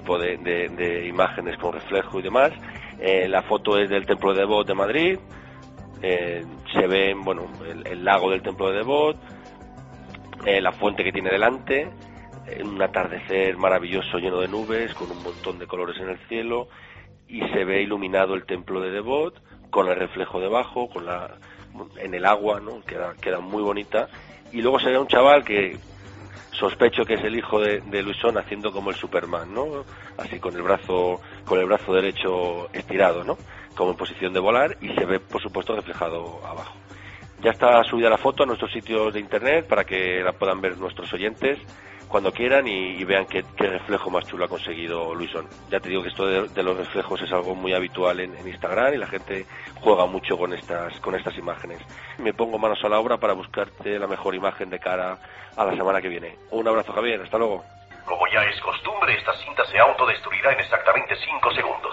tipo de imágenes con reflejo y demás. La foto es del Templo de Devot de Madrid. Se ve, bueno, el lago del Templo de Devot, la fuente que tiene delante, un atardecer maravilloso lleno de nubes, con un montón de colores en el cielo, y se ve iluminado el Templo de Devot, con el reflejo debajo, en el agua, ¿no? Queda muy bonita. Y luego se ve a un chaval que sospecho que es el hijo de Luisón, haciendo como el Superman, ¿no? Así con el brazo derecho estirado, ¿no? Como en posición de volar, y se ve, por supuesto, reflejado abajo. Ya está subida la foto a nuestros sitios de internet para que la puedan ver nuestros oyentes cuando quieran y vean qué reflejo más chulo ha conseguido Luisón. Ya te digo que esto de los reflejos es algo muy habitual en Instagram, y la gente juega mucho con estas imágenes. Me pongo manos a la obra para buscarte la mejor imagen de cara a la semana que viene. Un abrazo, Javier, hasta luego. Como ya es costumbre, esta cinta se autodestruirá en exactamente 5 segundos.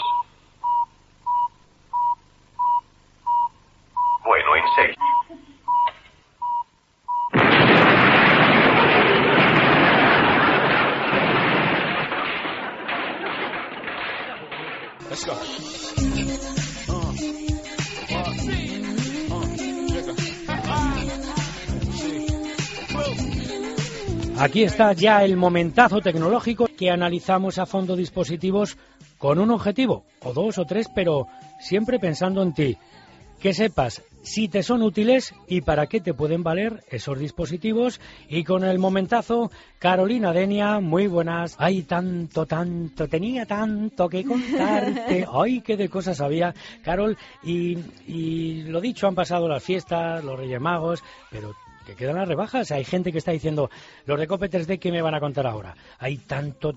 Bueno, en 6. Let's go. Aquí está ya el momentazo tecnológico que analizamos a fondo dispositivos con un objetivo, o 2 o 3, pero siempre pensando en ti. Que sepas si te son útiles y para qué te pueden valer esos dispositivos. Y con el momentazo, Carolina Denia, muy buenas. Ay, tanto, tenía tanto que contarte. Ay, qué de cosas había, Carol. Y lo dicho, han pasado las fiestas, los Reyes Magos, pero que quedan las rebajas. Hay gente que está diciendo, los de Cope 3D, ¿qué me van a contar ahora? Hay tanto,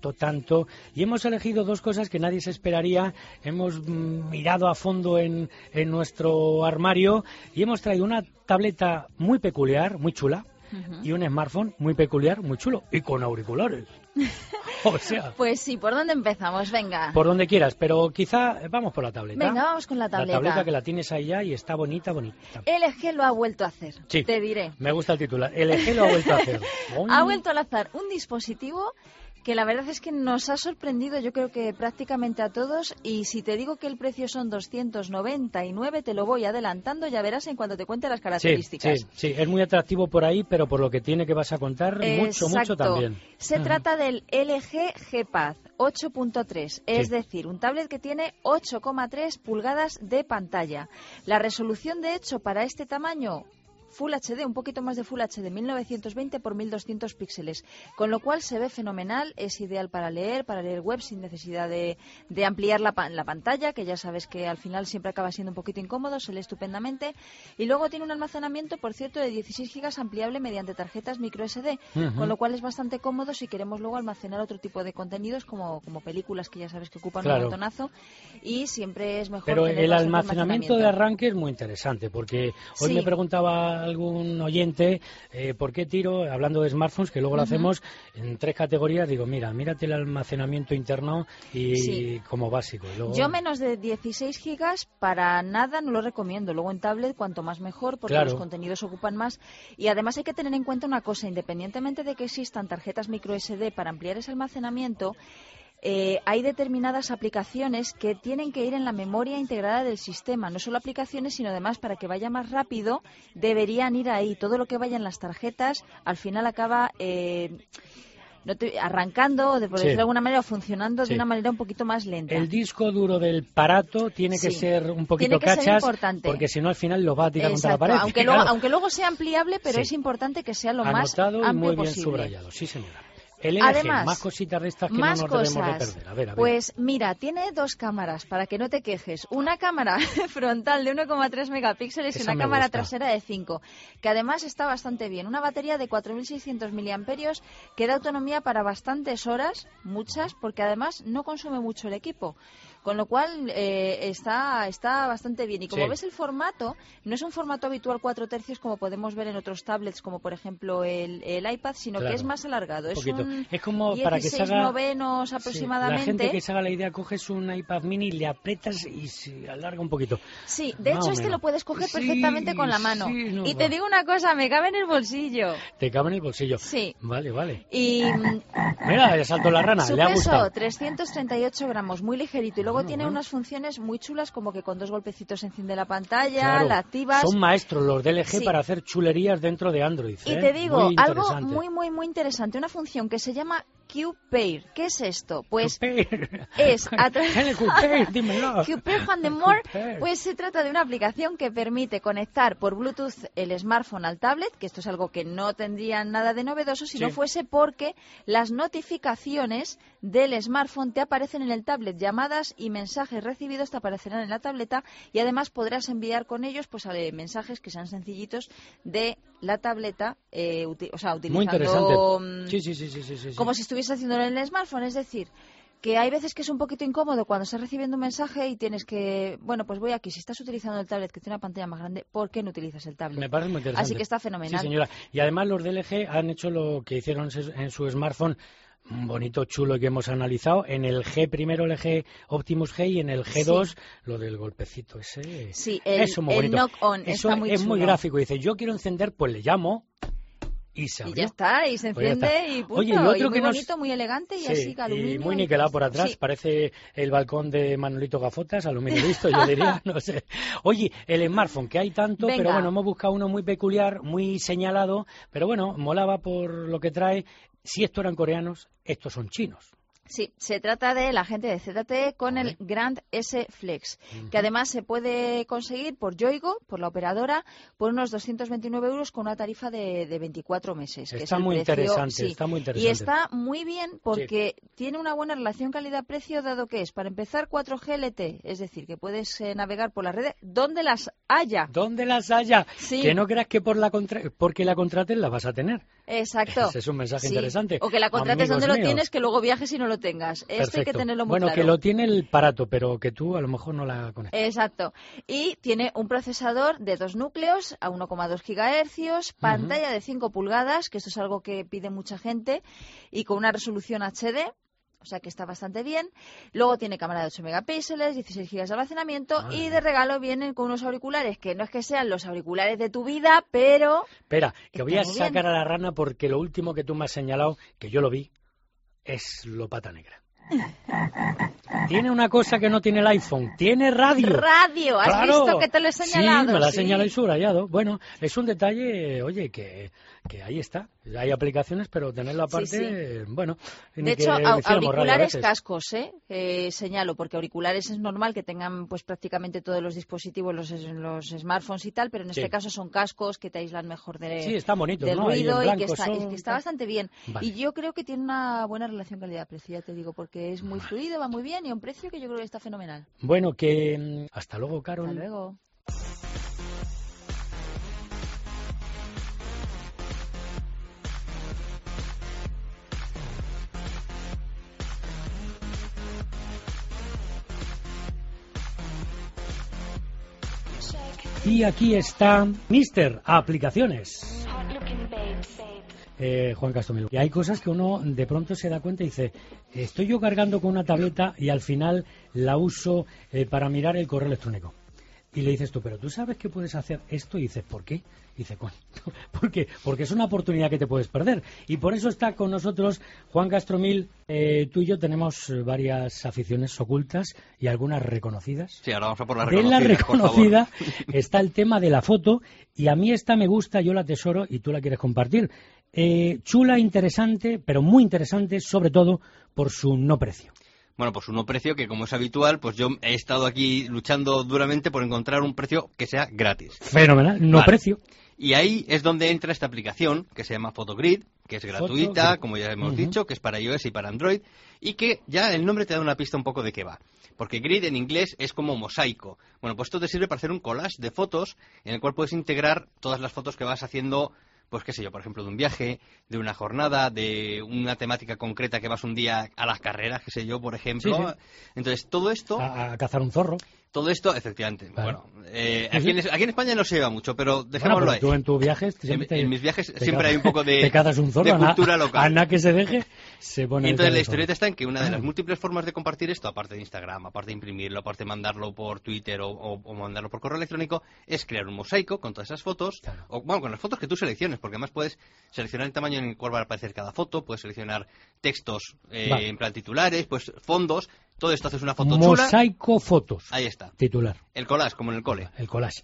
y hemos elegido 2 cosas que nadie se esperaría. Hemos mirado a fondo en nuestro armario y hemos traído una tableta muy peculiar, muy chula, y un smartphone muy peculiar, muy chulo, y con auriculares. O sea, pues sí, ¿por dónde empezamos? Venga. Por donde quieras, pero quizá vamos por la tableta. Venga, vamos con la tableta. La tableta, que la tienes ahí ya y está bonita. LG lo ha vuelto a hacer, sí, te diré. Me gusta el titular. LG lo ha vuelto a hacer. Ha vuelto a lanzar un dispositivo que la verdad es que nos ha sorprendido, yo creo que prácticamente a todos, y si te digo que el precio son 299, te lo voy adelantando, ya verás en cuanto te cuente las características. Sí, es muy atractivo por ahí, pero por lo que tiene que vas a contar, mucho también. Se trata del LG G-Pad 8.3, es decir, un tablet que tiene 8,3 pulgadas de pantalla. La resolución, de hecho, para este tamaño, Full HD, un poquito más de Full HD, 1920 por 1200 píxeles, con lo cual se ve fenomenal, es ideal para leer web sin necesidad de ampliar la pantalla, que ya sabes que al final siempre acaba siendo un poquito incómodo, se lee estupendamente, y luego tiene un almacenamiento, por cierto, de 16 GB ampliable mediante tarjetas microSD, con lo cual es bastante cómodo si queremos luego almacenar otro tipo de contenidos como películas, que ya sabes que ocupan un montonazo, y siempre es mejor. Pero el almacenamiento de arranque es muy interesante, porque hoy me preguntaba algún oyente por qué tiro, hablando de smartphones, que luego lo hacemos en 3 categorías. Digo, mírate el almacenamiento interno y como básico. Y luego... Yo menos de 16 gigas para nada no lo recomiendo. Luego en tablet cuanto más mejor, porque los contenidos ocupan más. Y además hay que tener en cuenta una cosa, independientemente de que existan tarjetas micro SD para ampliar ese almacenamiento, hay determinadas aplicaciones que tienen que ir en la memoria integrada del sistema. No solo aplicaciones, sino además, para que vaya más rápido, deberían ir ahí. Todo lo que vaya en las tarjetas al final acaba arrancando, o por decirlo de alguna manera, funcionando de una manera un poquito más lenta. El disco duro del aparato tiene que ser un poquito cachas, porque si no al final lo va a tirar contra la pared. Aunque luego sea ampliable, pero es importante que sea lo más amplio y muy bien posible. Subrayado, sí señora. El LG, Además, más cositas de estas que no nos debemos de perder. A ver. Pues mira, tiene 2 cámaras, para que no te quejes. Una cámara frontal de 1,3 megapíxeles y una cámara trasera de 5, que además está bastante bien. Una batería de 4.600 miliamperios que da autonomía para bastantes horas, muchas, porque además no consume mucho el equipo. Con lo cual está bastante bien. Y como ves, el formato no es un formato habitual 4 tercios como podemos ver en otros tablets, como por ejemplo el iPad, sino que es más alargado. Es un Es como para que se haga... novenos aproximadamente. La gente que se haga la idea, coges un iPad mini, le aprietas y se alarga un poquito. Sí, de hecho lo puedes coger perfectamente con la mano. No, y te digo una cosa, me cabe en el bolsillo. ¿Te cabe en el bolsillo? Sí. Vale. Y... Mira, ya saltó la rana, le ha gustado. Su peso, 338 gramos, muy ligerito. Y luego tiene unas funciones muy chulas, como que con 2 golpecitos se enciende la pantalla, la activas. Son maestros los de LG para hacer chulerías dentro de Android. Y te digo, algo muy interesante, una función que se llama QPair. ¿Qué es esto? Pues es QPair Juan de Moore, pues se trata de una aplicación que permite conectar por Bluetooth el smartphone al tablet, que esto es algo que no tendría nada de novedoso si no fuese porque las notificaciones del smartphone te aparecen en el tablet, llamadas y mensajes recibidos te aparecerán en la tableta y además podrás enviar con ellos pues mensajes que sean sencillitos de la tableta, utilizando muy interesante. Sí. Como si estuviese haciéndolo en el smartphone, es decir, que hay veces que es un poquito incómodo cuando estás recibiendo un mensaje y tienes que, pues voy aquí, si estás utilizando el tablet que tiene una pantalla más grande, ¿por qué no utilizas el tablet? Me parece muy interesante. Así que está fenomenal. Sí, señora. Y además los de LG han hecho lo que hicieron en su smartphone, un bonito, chulo, que hemos analizado. En el G primero, el G Optimus G, y en el G2, lo del golpecito ese. Sí, eso muy bonito. El knock-on está muy chulo. Es muy gráfico. Dice, yo quiero encender, pues le llamo... Y ya está, y se enciende y punto. Oye, y otro muy bonito, muy elegante y así aluminio. Y muy niquelado por atrás, parece el balcón de Manolito Gafotas, aluminio visto, yo diría, no sé. Oye, el smartphone, que hay tanto, pero bueno, hemos buscado uno muy peculiar, muy señalado, pero bueno, molaba por lo que trae. Si estos eran coreanos, estos son chinos. Sí, se trata de la gente de ZTE con el Grand S Flex, que además se puede conseguir por Yoigo, por la operadora, por unos 229 euros con una tarifa de 24 meses. Está muy interesante, está muy interesante. Y está muy bien porque tiene una buena relación calidad-precio, dado que es, para empezar, 4G LTE, es decir, que puedes navegar por las redes donde las haya. Donde las haya. Sí. Que no creas que porque la contrates la vas a tener. Exacto. Ese es un mensaje interesante. O que la contrates donde lo tienes, que luego viajes y no lo tengas. Esto hay que tenerlo muy claro. Bueno, que lo tiene el aparato, pero que tú a lo mejor no la conectas. Exacto. Y tiene un procesador de 2 núcleos a 1,2 gigahercios, pantalla de 5 pulgadas, que esto es algo que pide mucha gente, y con una resolución HD. O sea que está bastante bien. Luego tiene cámara de 8 megapíxeles, 16 gigas de almacenamiento y de regalo vienen con unos auriculares que no es que sean los auriculares de tu vida, pero... Espera, que voy a sacar a la rana porque lo último que tú me has señalado, que yo lo vi, es lo pata negra. Tiene una cosa que no tiene el iPhone, tiene radio. Radio, ¿has visto que te lo he señalado? Sí, me lo ha señalado y subrayado. Bueno, es un detalle, oye, que ahí está. Hay aplicaciones, pero tenerlo aparte, bueno. De hecho, auriculares, cascos, señalo, porque auriculares es normal que tengan pues prácticamente todos los dispositivos, los smartphones y tal, pero en este caso son cascos que te aislan mejor están bonitos, del ruido y que está bastante bien. Vale. Y yo creo que tiene una buena relación calidad-precio, ya te digo, porque es muy fluido, va muy bien y a un precio que yo creo que está fenomenal. Bueno, que hasta luego, Carol. Hasta luego. Y aquí está Mister Aplicaciones. Juan Castomil. Y hay cosas que uno de pronto se da cuenta y dice, estoy yo cargando con una tableta y al final la uso para mirar el correo electrónico. Y le dices tú, pero tú sabes que puedes hacer esto, y dices, ¿por qué? Y dice, ¿cuál? ¿Por qué? Porque es una oportunidad que te puedes perder. Y por eso está con nosotros Juan Castromil. Tú y yo tenemos varias aficiones ocultas y algunas reconocidas. Sí, ahora vamos a por las reconocidas. De la reconocida está el tema de la foto, y a mí esta me gusta, yo la atesoro y tú la quieres compartir. Chula, interesante, pero muy interesante, sobre todo por su no precio. Bueno, pues un precio que, como es habitual, pues yo he estado aquí luchando duramente por encontrar un precio que sea gratis. Fenomenal, no precio. Y ahí es donde entra esta aplicación que se llama Photogrid, que es gratuita, como ya hemos dicho, que es para iOS y para Android, y que ya el nombre te da una pista un poco de qué va. Porque grid en inglés es como mosaico. Bueno, pues esto te sirve para hacer un collage de fotos en el cual puedes integrar todas las fotos que vas haciendo, pues qué sé yo, por ejemplo, de un viaje, de una jornada, de una temática concreta que vas un día a las carreras, qué sé yo, por ejemplo. Sí, sí. Entonces, todo esto... A cazar un zorro. Todo esto, efectivamente. Vale. Bueno, aquí en España no se lleva mucho, pero dejémoslo ahí. Tú en tus viajes... En mis viajes siempre hay un poco de, te cazas un zorro, de cultura local. Ana que se deje, se pone... Y entonces la historieta está en que una de las múltiples formas de compartir esto, aparte de Instagram, aparte de imprimirlo, aparte de mandarlo por Twitter o mandarlo por correo electrónico, es crear un mosaico con todas esas fotos, o bueno, con las fotos que tú selecciones, porque además puedes seleccionar el tamaño en el cual va a aparecer cada foto, puedes seleccionar textos en plan titulares, pues fondos. Todo esto haces una foto chula. Mosaico fotos. Ahí está. Titular. El collage, como en el cole. El collage.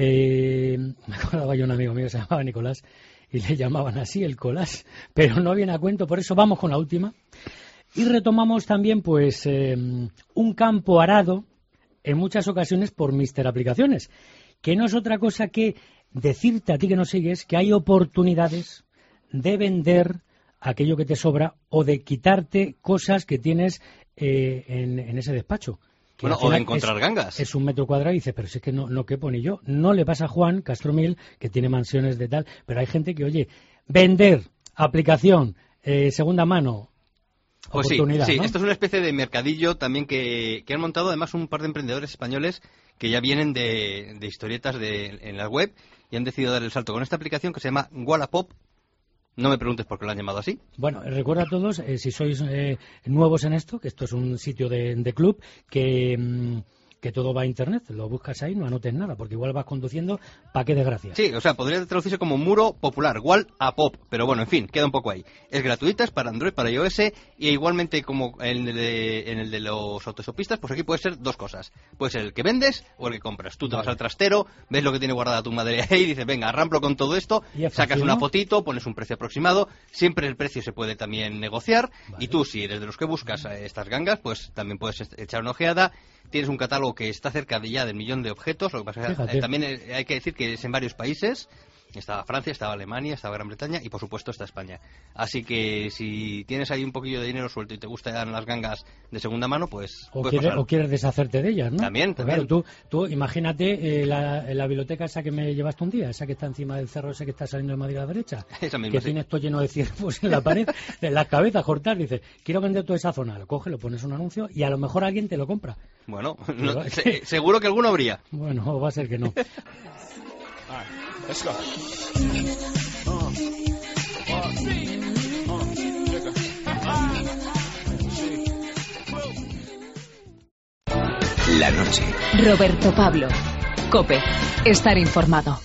Me acordaba yo un amigo mío que se llamaba Nicolás y le llamaban así el collage, pero no viene a cuento, por eso vamos con la última. Y retomamos también pues un campo arado en muchas ocasiones por Mister Aplicaciones, que no es otra cosa que decirte a ti que nos sigues que hay oportunidades de vender aquello que te sobra o de quitarte cosas que tienes en ese despacho. Bueno, o de encontrar gangas. Es 1 metro cuadrado y dices, pero si es que no quepo ni yo. No le pasa a Juan Castromil, que tiene mansiones de tal, pero hay gente que, oye, vender, aplicación, segunda mano, pues oportunidad, sí, ¿no? Esto es una especie de mercadillo también que han montado además un par de emprendedores españoles que ya vienen de historietas en la web y han decidido dar el salto con esta aplicación que se llama Wallapop. No me preguntes por qué lo han llamado así. Bueno, recuerda a todos, si sois nuevos en esto, que esto es un sitio de club, que todo va a internet, lo buscas ahí, no anotes nada, porque igual vas conduciendo, ¿pa' qué desgracia? Sí, o sea, podría traducirse como muro popular, Wallapop, pero bueno, en fin, queda un poco ahí. Es gratuita, es para Android, para iOS, y igualmente como en el de los autostopistas, pues aquí puede ser dos cosas. Puede ser el que vendes o el que compras. Tú te vas al trastero, ves lo que tiene guardada tu madre ahí, y dices, venga, arramplo con todo esto, sacas una fotito, pones un precio aproximado, siempre el precio se puede también negociar, y tú, si eres de los que buscas estas gangas, pues también puedes echar una ojeada. Tienes un catálogo que está cerca de ya del 1.000.000 de objetos. Lo que pasa es que también hay que decir que es en varios países. Estaba Francia, estaba Alemania, estaba Gran Bretaña y por supuesto está España. Así que si tienes ahí un poquillo de dinero suelto y te gustan las gangas de segunda mano, pues... O quieres deshacerte de ellas, ¿no? También. Claro, tú imagínate la biblioteca esa que me llevaste un día, esa que está encima del cerro ese que está saliendo de Madrid a la derecha. Esa misma, que tiene esto lleno de ciervos en la pared, en las cabezas, cortar. Dices, quiero vender toda esa zona. Lo coges, lo pones un anuncio y a lo mejor alguien te lo compra. Bueno, seguro que alguno habría. Bueno, va a ser que no. Let's go. La noche. Roberto Pablo. COPE. Estar informado.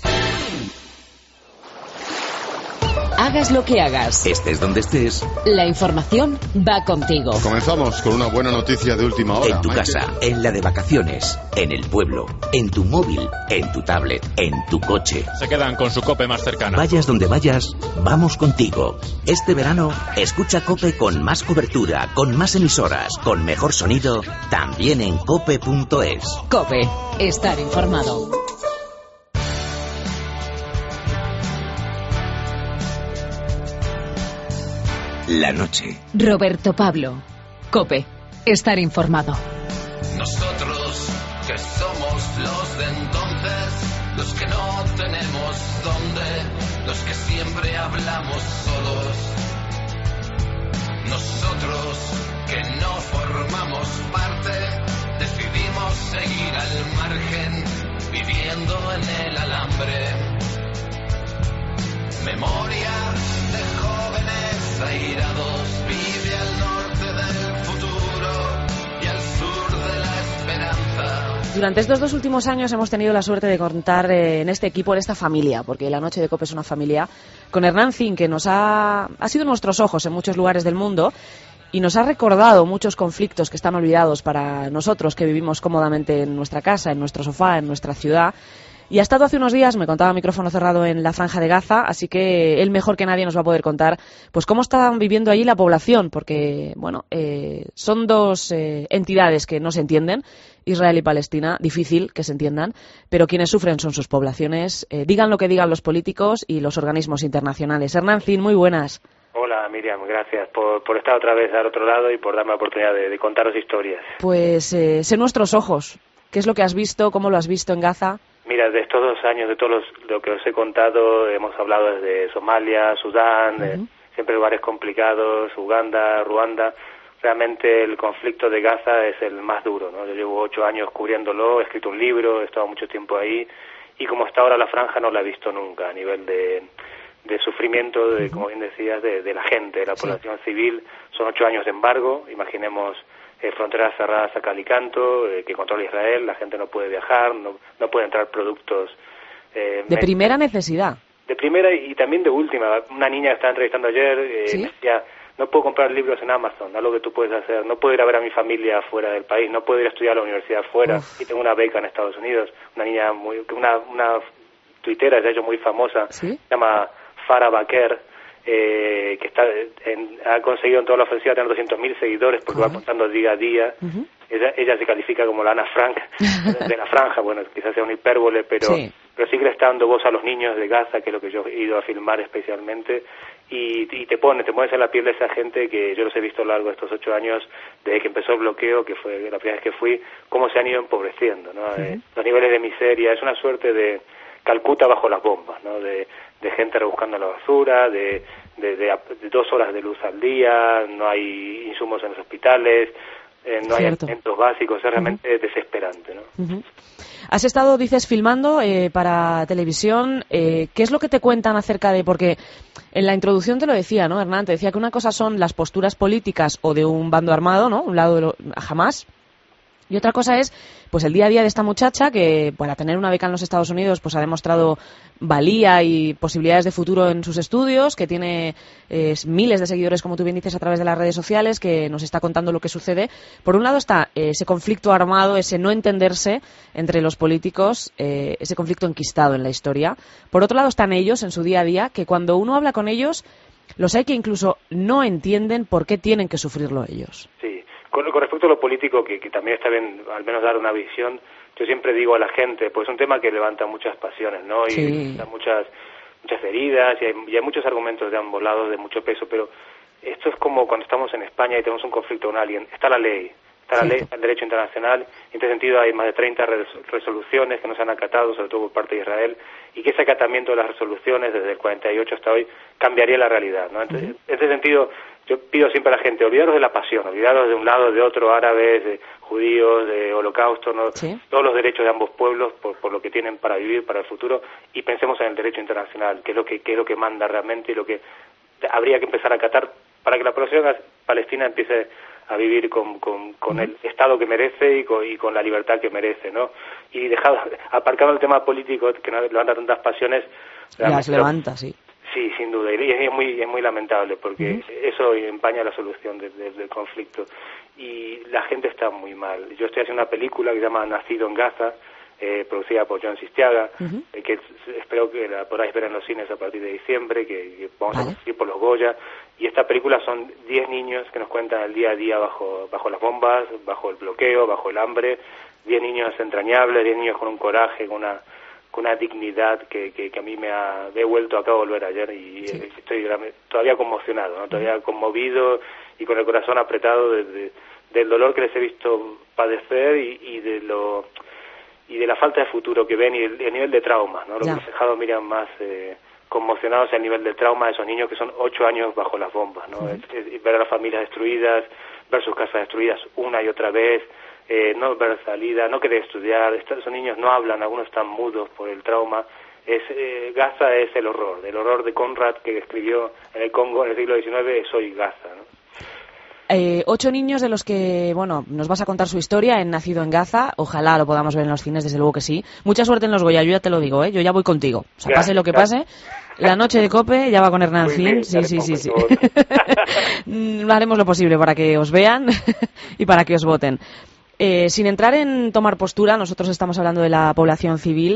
Hagas lo que hagas. Estés donde estés. La información va contigo. Comenzamos con una buena noticia de última hora. En tu casa, en la de vacaciones, en el pueblo, en tu móvil, en tu tablet, en tu coche. Se quedan con su COPE más cercana. Vayas donde vayas, vamos contigo. Este verano, escucha COPE con más cobertura, con más emisoras, con mejor sonido, también en cope.es. COPE. Estar informado. La noche. Roberto Pablo. COPE. Estar informado. Nosotros que somos los de entonces, los que no tenemos dónde, los que siempre hablamos solos. Nosotros que no formamos parte, decidimos seguir al margen, viviendo en el alambre. Memoria de jóvenes airados, vive al norte del futuro y al sur de la esperanza. Durante estos 2 últimos años hemos tenido la suerte de contar en este equipo, en esta familia, porque la noche de COPE es una familia, con Hernán Zin, que nos ha sido nuestros ojos en muchos lugares del mundo y nos ha recordado muchos conflictos que están olvidados para nosotros que vivimos cómodamente en nuestra casa, en nuestro sofá, en nuestra ciudad. Y ha estado hace unos días, me contaba micrófono cerrado, en la Franja de Gaza, así que él mejor que nadie nos va a poder contar pues cómo están viviendo allí la población, porque bueno, son dos entidades que no se entienden, Israel y Palestina, difícil que se entiendan, pero quienes sufren son sus poblaciones, digan lo que digan los políticos y los organismos internacionales. Hernán Zin, muy buenas. Hola Miriam, gracias por estar otra vez al otro lado y por darme la oportunidad de contaros historias. Pues sé nuestros ojos, ¿qué es lo que has visto, cómo lo has visto en Gaza? Mira, de estos 2 años, de todos lo que os he contado, hemos hablado desde Somalia, Sudán, siempre lugares complicados, Uganda, Ruanda. realmente el conflicto de Gaza es el más duro, ¿no? Yo llevo 8 años cubriéndolo, he escrito un libro, he estado mucho tiempo ahí, y como está ahora la franja no la he visto nunca a nivel de sufrimiento, como bien decías, de la gente, de la población civil. Son 8 años de embargo, imaginemos fronteras cerradas a cal y canto, que controla Israel, la gente no puede viajar, no puede entrar productos... de primera necesidad. De primera y también de última. Una niña que estaba entrevistando ayer decía, no puedo comprar libros en Amazon, algo que tú puedes hacer, no puedo ir a ver a mi familia fuera del país, no puedo ir a estudiar a la universidad fuera, y tengo una beca en Estados Unidos. Una niña una tuitera, de hecho muy famosa, se llama Farah Baker, que ha conseguido en toda la ofensiva tener 200.000 seguidores porque va contando día a día. Ella se califica como la Ana Frank de la franja, bueno, quizás sea una hipérbole, pero sí que le está dando voz a los niños de Gaza, que es lo que yo he ido a filmar especialmente, y te pones en la piel de esa gente que yo los he visto a lo largo de estos 8 años, desde que empezó el bloqueo, que fue la primera vez que fui, cómo se han ido empobreciendo, ¿no? Los niveles de miseria, es una suerte de Calcuta bajo las bombas, ¿no? De gente rebuscando la basura, de 2 horas de luz al día, no hay insumos en los hospitales, no hay alimentos básicos, es realmente desesperante, ¿no? Has estado, dices, filmando para televisión. ¿Qué es lo que te cuentan acerca de...? Porque en la introducción te lo decía, ¿no, Hernán? Te decía que una cosa son las posturas políticas o de un bando armado, ¿no? Un lado de Hamás. Y otra cosa es, pues, el día a día de esta muchacha que, para tener una beca en los Estados Unidos, pues ha demostrado valía y posibilidades de futuro en sus estudios, que tiene miles de seguidores, como tú bien dices, a través de las redes sociales, que nos está contando lo que sucede. Por un lado está ese conflicto armado, ese no entenderse entre los políticos, ese conflicto enquistado en la historia. Por otro lado están ellos en su día a día, que cuando uno habla con ellos, los hay que incluso no entienden por qué tienen que sufrirlo ellos. Sí. Con respecto a lo político, que también está bien al menos dar una visión, yo siempre digo a la gente, pues es un tema que levanta muchas pasiones, ¿no? Y da muchas heridas, y hay muchos argumentos de ambos lados de mucho peso, pero esto es como cuando estamos en España y tenemos un conflicto con alguien. Está la ley, está el derecho internacional. En este sentido hay más de 30 resoluciones que no se han acatado, sobre todo por parte de Israel, y que ese acatamiento de las resoluciones desde el 48 hasta hoy cambiaría la realidad, ¿no? Entonces, en ese sentido, yo pido siempre a la gente, olvidaros de la pasión, olvidaros de un lado, de otro, árabes, de judíos, de holocausto, ¿no? Todos los derechos de ambos pueblos por lo que tienen para vivir, para el futuro, y pensemos en el derecho internacional, que es lo que manda realmente y lo que habría que empezar a acatar para que la población palestina empiece a vivir con el Estado que merece y con la libertad que merece, ¿no? Y aparcando el tema político que no levanta tantas pasiones... Las levanta, sí. Sí, sin duda, y es muy lamentable porque eso empaña la solución del conflicto y la gente está muy mal. Yo estoy haciendo una película que se llama Nacido en Gaza, producida por John Sistiaga, que espero que la podáis ver en los cines a partir de diciembre, que vamos a conseguir por los Goya, y esta película son 10 niños que nos cuentan el día a día bajo las bombas, bajo el bloqueo, bajo el hambre, 10 niños entrañables, 10 niños con un coraje, con una dignidad que a mí me he vuelto, acabo de volver ayer y estoy todavía conmocionado, ¿no? Todavía conmovido y con el corazón apretado del dolor que les he visto padecer y de la falta de futuro que ven y el nivel de trauma, ¿no? Lo que me ha dejado, Miriam, más conmocionados es el nivel de trauma de esos niños que son 8 años bajo las bombas, ¿no? Es ver a las familias destruidas, ver sus casas destruidas una y otra vez, no ver salida, no querer estudiar. Esos niños no hablan, algunos están mudos por el trauma. Gaza es el horror de Conrad, que escribió en el Congo en el siglo XIX, Soy Gaza, ¿no? 8 niños de los que, bueno, nos vas a contar su historia en Nacido en Gaza. Ojalá lo podamos ver en los cines, desde luego que sí. Mucha suerte en los Goya, yo ya te lo digo, yo ya voy contigo. O sea, pase lo que pase, la noche de COPE ya va con Hernán Zin. Sí. Haremos lo posible para que os vean y para que os voten. Sin entrar en tomar postura, nosotros estamos hablando de la población civil.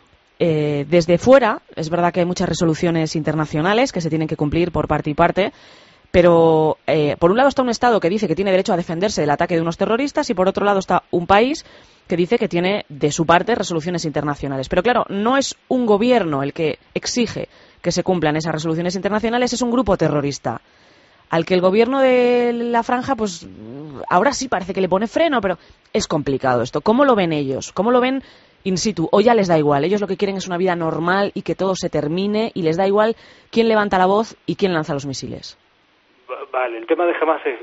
Desde fuera, es verdad que hay muchas resoluciones internacionales que se tienen que cumplir por parte y parte, pero por un lado está un Estado que dice que tiene derecho a defenderse del ataque de unos terroristas y por otro lado está un país que dice que tiene de su parte resoluciones internacionales. Pero claro, no es un gobierno el que exige que se cumplan esas resoluciones internacionales, es un grupo terrorista al que el gobierno de la franja, pues ahora sí parece que le pone freno, pero es complicado esto. ¿Cómo lo ven ellos? ¿Cómo lo ven in situ? ¿O ya les da igual? Ellos lo que quieren es una vida normal y que todo se termine y les da igual quién levanta la voz y quién lanza los misiles. Vale, el tema de Hamás es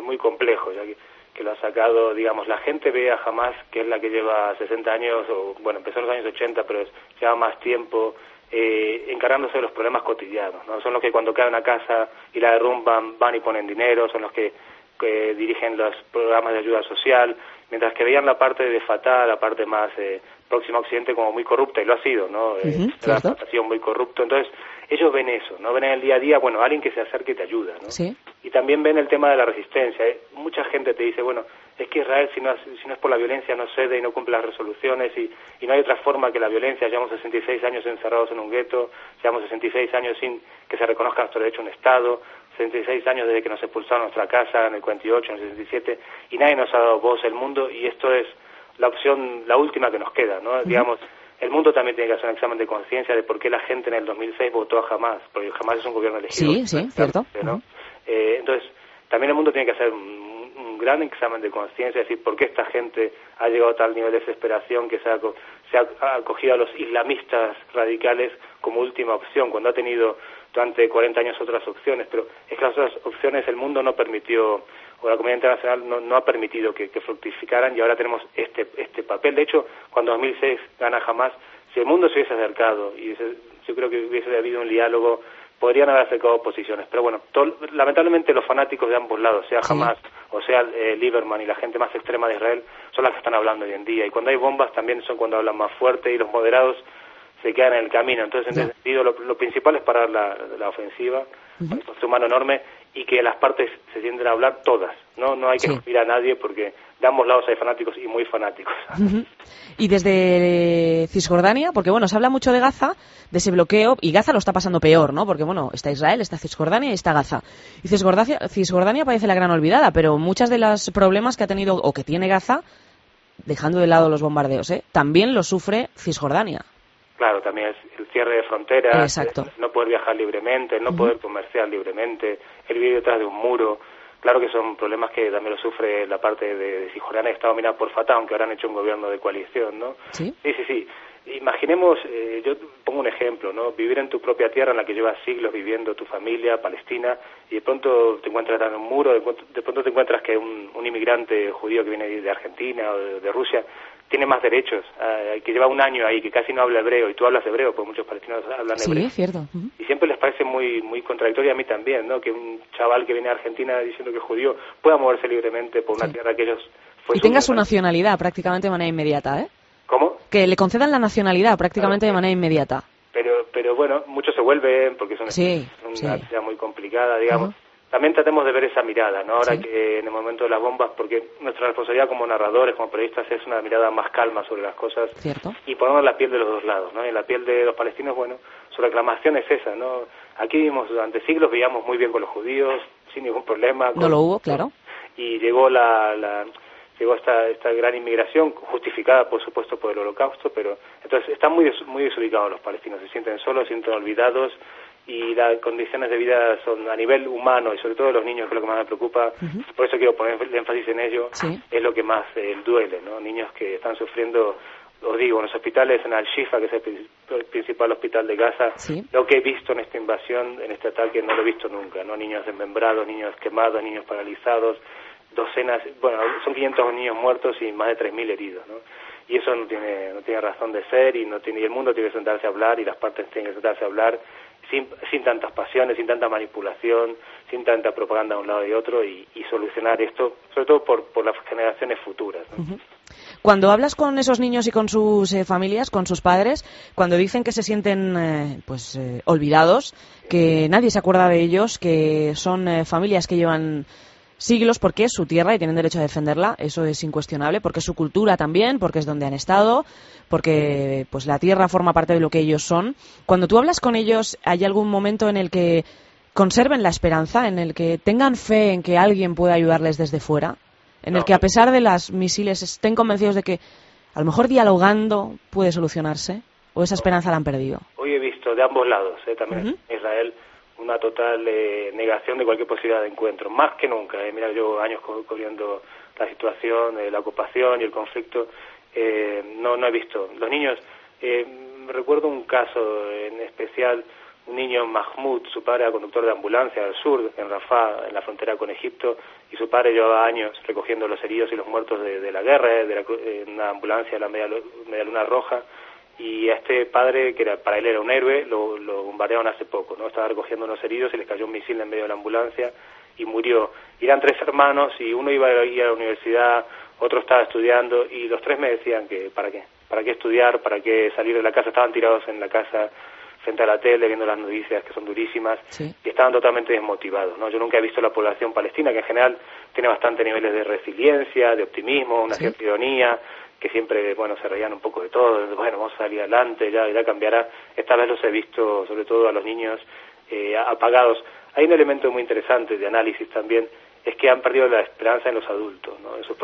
muy complejo, ya que lo ha sacado, digamos, la gente ve a Hamas, que es la que lleva 60 años, o bueno, empezó en los años 80, pero lleva más tiempo encargándose de los problemas cotidianos, ¿no? Son los que cuando cae una casa y la derrumban van y ponen dinero, son los que dirigen los programas de ayuda social, mientras que veían la parte de Fatah, la parte más próxima a Occidente, como muy corrupta, y lo ha sido, ¿no? Ha sido muy corrupto. Entonces, ellos ven eso, ¿no? Ven en el día a día, bueno, alguien que se acerque y te ayuda, ¿no? Sí. Y también ven el tema de la resistencia. Mucha gente te dice, bueno, es que Israel, si no es por la violencia, no cede y no cumple las resoluciones, y no hay otra forma que la violencia. Llevamos 66 años encerrados en un gueto, llevamos 66 años sin que se reconozca nuestro derecho a un Estado, 66 años desde que nos expulsaron a nuestra casa en el 48, en el 67, y nadie nos ha dado voz. El mundo, y esto es la opción, la última que nos queda, ¿no? Digamos, el mundo también tiene que hacer un examen de conciencia de por qué la gente en el 2006 votó a Hamas, porque Hamas es un gobierno elegido. Sí, cierto. ¿No? Entonces, también el mundo tiene que hacer un gran examen de conciencia, es decir, por qué esta gente ha llegado a tal nivel de desesperación que se ha acogido a los islamistas radicales como última opción, cuando ha tenido durante 40 años otras opciones, pero es que las otras opciones el mundo no permitió, o la comunidad internacional no ha permitido que fructificaran, y ahora tenemos este papel. De hecho, cuando 2006 gana Hamas, si el mundo se hubiese acercado, y yo creo que hubiese habido un diálogo, podrían haber acercado posiciones. Pero bueno, lamentablemente los fanáticos de ambos lados, sea Hamas o sea Lieberman y la gente más extrema de Israel, son las que están hablando hoy en día. Y cuando hay bombas también son cuando hablan más fuerte, y los moderados se quedan en el camino. Entonces, en ese sentido, lo principal es parar la ofensiva, un esfuerzo humano enorme, y que las partes se sienten a hablar todas. No hay que excluir a nadie, porque de ambos lados hay fanáticos y muy fanáticos. Y desde Cisjordania, porque bueno, se habla mucho de Gaza, de ese bloqueo, y Gaza lo está pasando peor, ¿no? Porque bueno, está Israel, está Cisjordania y está Gaza. Y Cisjordania parece la gran olvidada, pero muchos de los problemas que ha tenido o que tiene Gaza, dejando de lado los bombardeos, también lo sufre Cisjordania. Claro, también es el cierre de fronteras, no poder viajar libremente, no poder comerciar libremente, el vivir detrás de un muro. Claro que son problemas que también lo sufre la parte de Cisjordania, que está dominada por Fatah, aunque ahora han hecho un gobierno de coalición, ¿no? Sí. Imaginemos, yo pongo un ejemplo, ¿no? Vivir en tu propia tierra en la que llevas siglos viviendo tu familia, Palestina, y de pronto te encuentras en un muro, de pronto te encuentras que un inmigrante judío que viene de Argentina o de Rusia tiene más derechos, que lleva un año ahí, que casi no habla hebreo, y tú hablas hebreo, porque muchos palestinos hablan hebreo. Sí, cierto. Y siempre les parece muy contradictorio, a mí también, ¿no? Que un chaval que viene a Argentina diciendo que es judío pueda moverse libremente por una tierra que ellos... Y tenga su nacionalidad prácticamente de manera inmediata, ¿eh? ¿Cómo? Que le concedan la nacionalidad prácticamente de manera inmediata. Pero bueno, muchos se vuelven porque es una actividad muy complicada, digamos. También tratemos de ver esa mirada, ¿no? Ahora que en el momento de las bombas, porque nuestra responsabilidad como narradores, como periodistas, es una mirada más calma sobre las cosas. Cierto. Y ponernos en la piel de los dos lados, ¿no? En la piel de los palestinos, bueno, su reclamación es esa, ¿no? Aquí vivimos durante siglos, vivíamos muy bien con los judíos, sin ningún problema. No lo hubo, claro. Y llegó llegó esta gran inmigración, justificada por supuesto por el Holocausto, pero entonces están muy desubicados los palestinos, se sienten solos, se sienten olvidados, y las condiciones de vida son a nivel humano, y sobre todo de los niños, que es lo que más me preocupa, por eso quiero poner el énfasis en ello, es lo que más duele, ¿no? Niños que están sufriendo, os digo, en los hospitales, en Al-Shifa, que es el principal hospital de Gaza, lo que he visto en esta invasión, en este ataque, no lo he visto nunca, ¿no? Niños desmembrados, niños quemados, niños paralizados, docenas, bueno, son 500 niños muertos y más de 3.000 heridos, ¿no? Y eso no tiene razón de ser, y el mundo tiene que sentarse a hablar, y las partes tienen que sentarse a hablar sin tantas pasiones, sin tanta manipulación, sin tanta propaganda de un lado y otro, y solucionar esto, sobre todo por las generaciones futuras, ¿no? Cuando hablas con esos niños y con sus familias, con sus padres, cuando dicen que se sienten olvidados, que nadie se acuerda de ellos, que son familias que llevan siglos, porque es su tierra y tienen derecho a defenderla, eso es incuestionable, porque es su cultura también, porque es donde han estado, porque pues la tierra forma parte de lo que ellos son. Cuando tú hablas con ellos, ¿hay algún momento en el que conserven la esperanza, en el que tengan fe en que alguien pueda ayudarles desde fuera? En el que, a pesar de las misiles, estén convencidos de que a lo mejor dialogando puede solucionarse, ¿o esa esperanza la han perdido? Hoy he visto de ambos lados, también en Israel, una total negación de cualquier posibilidad de encuentro, más que nunca. Mira, llevo años cubriendo la situación, la ocupación y el conflicto, no he visto. Los niños, recuerdo un caso en especial un niño, Mahmoud, su padre era conductor de ambulancia al sur, en Rafah, en la frontera con Egipto, y su padre llevaba años recogiendo los heridos y los muertos de la guerra, en una ambulancia de la Media Luna Roja, y a este padre, que para él era un héroe, lo bombardearon hace poco, ¿no? Estaba recogiendo unos heridos y les cayó un misil en medio de la ambulancia y murió. Y eran 3 hermanos y uno iba a ir a la universidad, otro estaba estudiando, y los 3 me decían que ¿para qué estudiar? ¿Para qué salir de la casa? Estaban tirados en la casa frente a la tele viendo las noticias que son durísimas, y estaban totalmente desmotivados, ¿no? Yo nunca he visto la población palestina, que en general tiene bastante niveles de resiliencia, de optimismo, una cierta ironía, que siempre, bueno, se reían un poco de todo, bueno, vamos a salir adelante, ya cambiará. Esta vez los he visto, sobre todo a los niños, apagados. Hay un elemento muy interesante de análisis también, es que han perdido la esperanza en los adultos, ¿no? En sus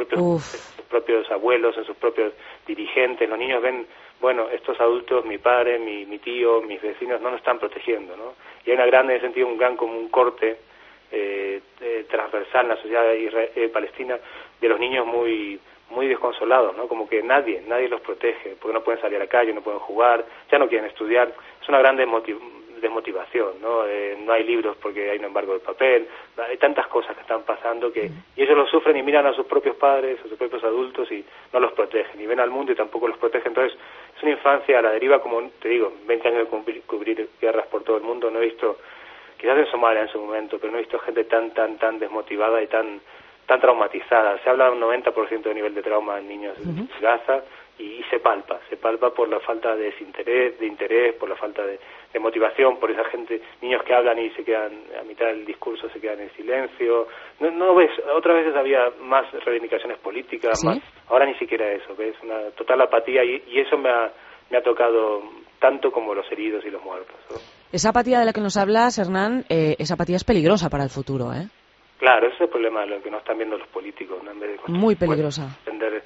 propios abuelos, en sus propios dirigentes. Los niños ven, bueno, estos adultos, mi padre, mi tío, mis vecinos, no nos están protegiendo, ¿no? Y hay en ese sentido, un gran como un corte transversal en la sociedad palestina de los niños muy desconsolados, ¿no? Como que nadie los protege, porque no pueden salir a la calle, no pueden jugar, ya no quieren estudiar. Es una gran desmotivación, ¿no? No hay libros porque hay un embargo del papel, hay tantas cosas que están pasando que y ellos lo sufren y miran a sus propios padres, a sus propios adultos y no los protegen, y ven al mundo y tampoco los protegen. Entonces es una infancia a la deriva, como te digo, 20 años de cubrir guerras por todo el mundo. No he visto, quizás en Somalia en su momento, pero no he visto gente tan desmotivada y tan traumatizada. Se habla de un 90% de nivel de trauma en niños de Gaza, y se palpa por la falta de interés, por la falta de motivación, por esa gente, niños que hablan y se quedan a mitad del discurso, se quedan en silencio. No ves, otras veces había más reivindicaciones políticas, más, ahora ni siquiera eso, ves una total apatía, y eso me ha tocado tanto como los heridos y los muertos, ¿no? Esa apatía de la que nos hablas, Hernán, esa apatía es peligrosa para el futuro, ¿eh? Claro, ese es el problema de lo que no están viendo los políticos, ¿no? En vez de muy peligrosa. Entender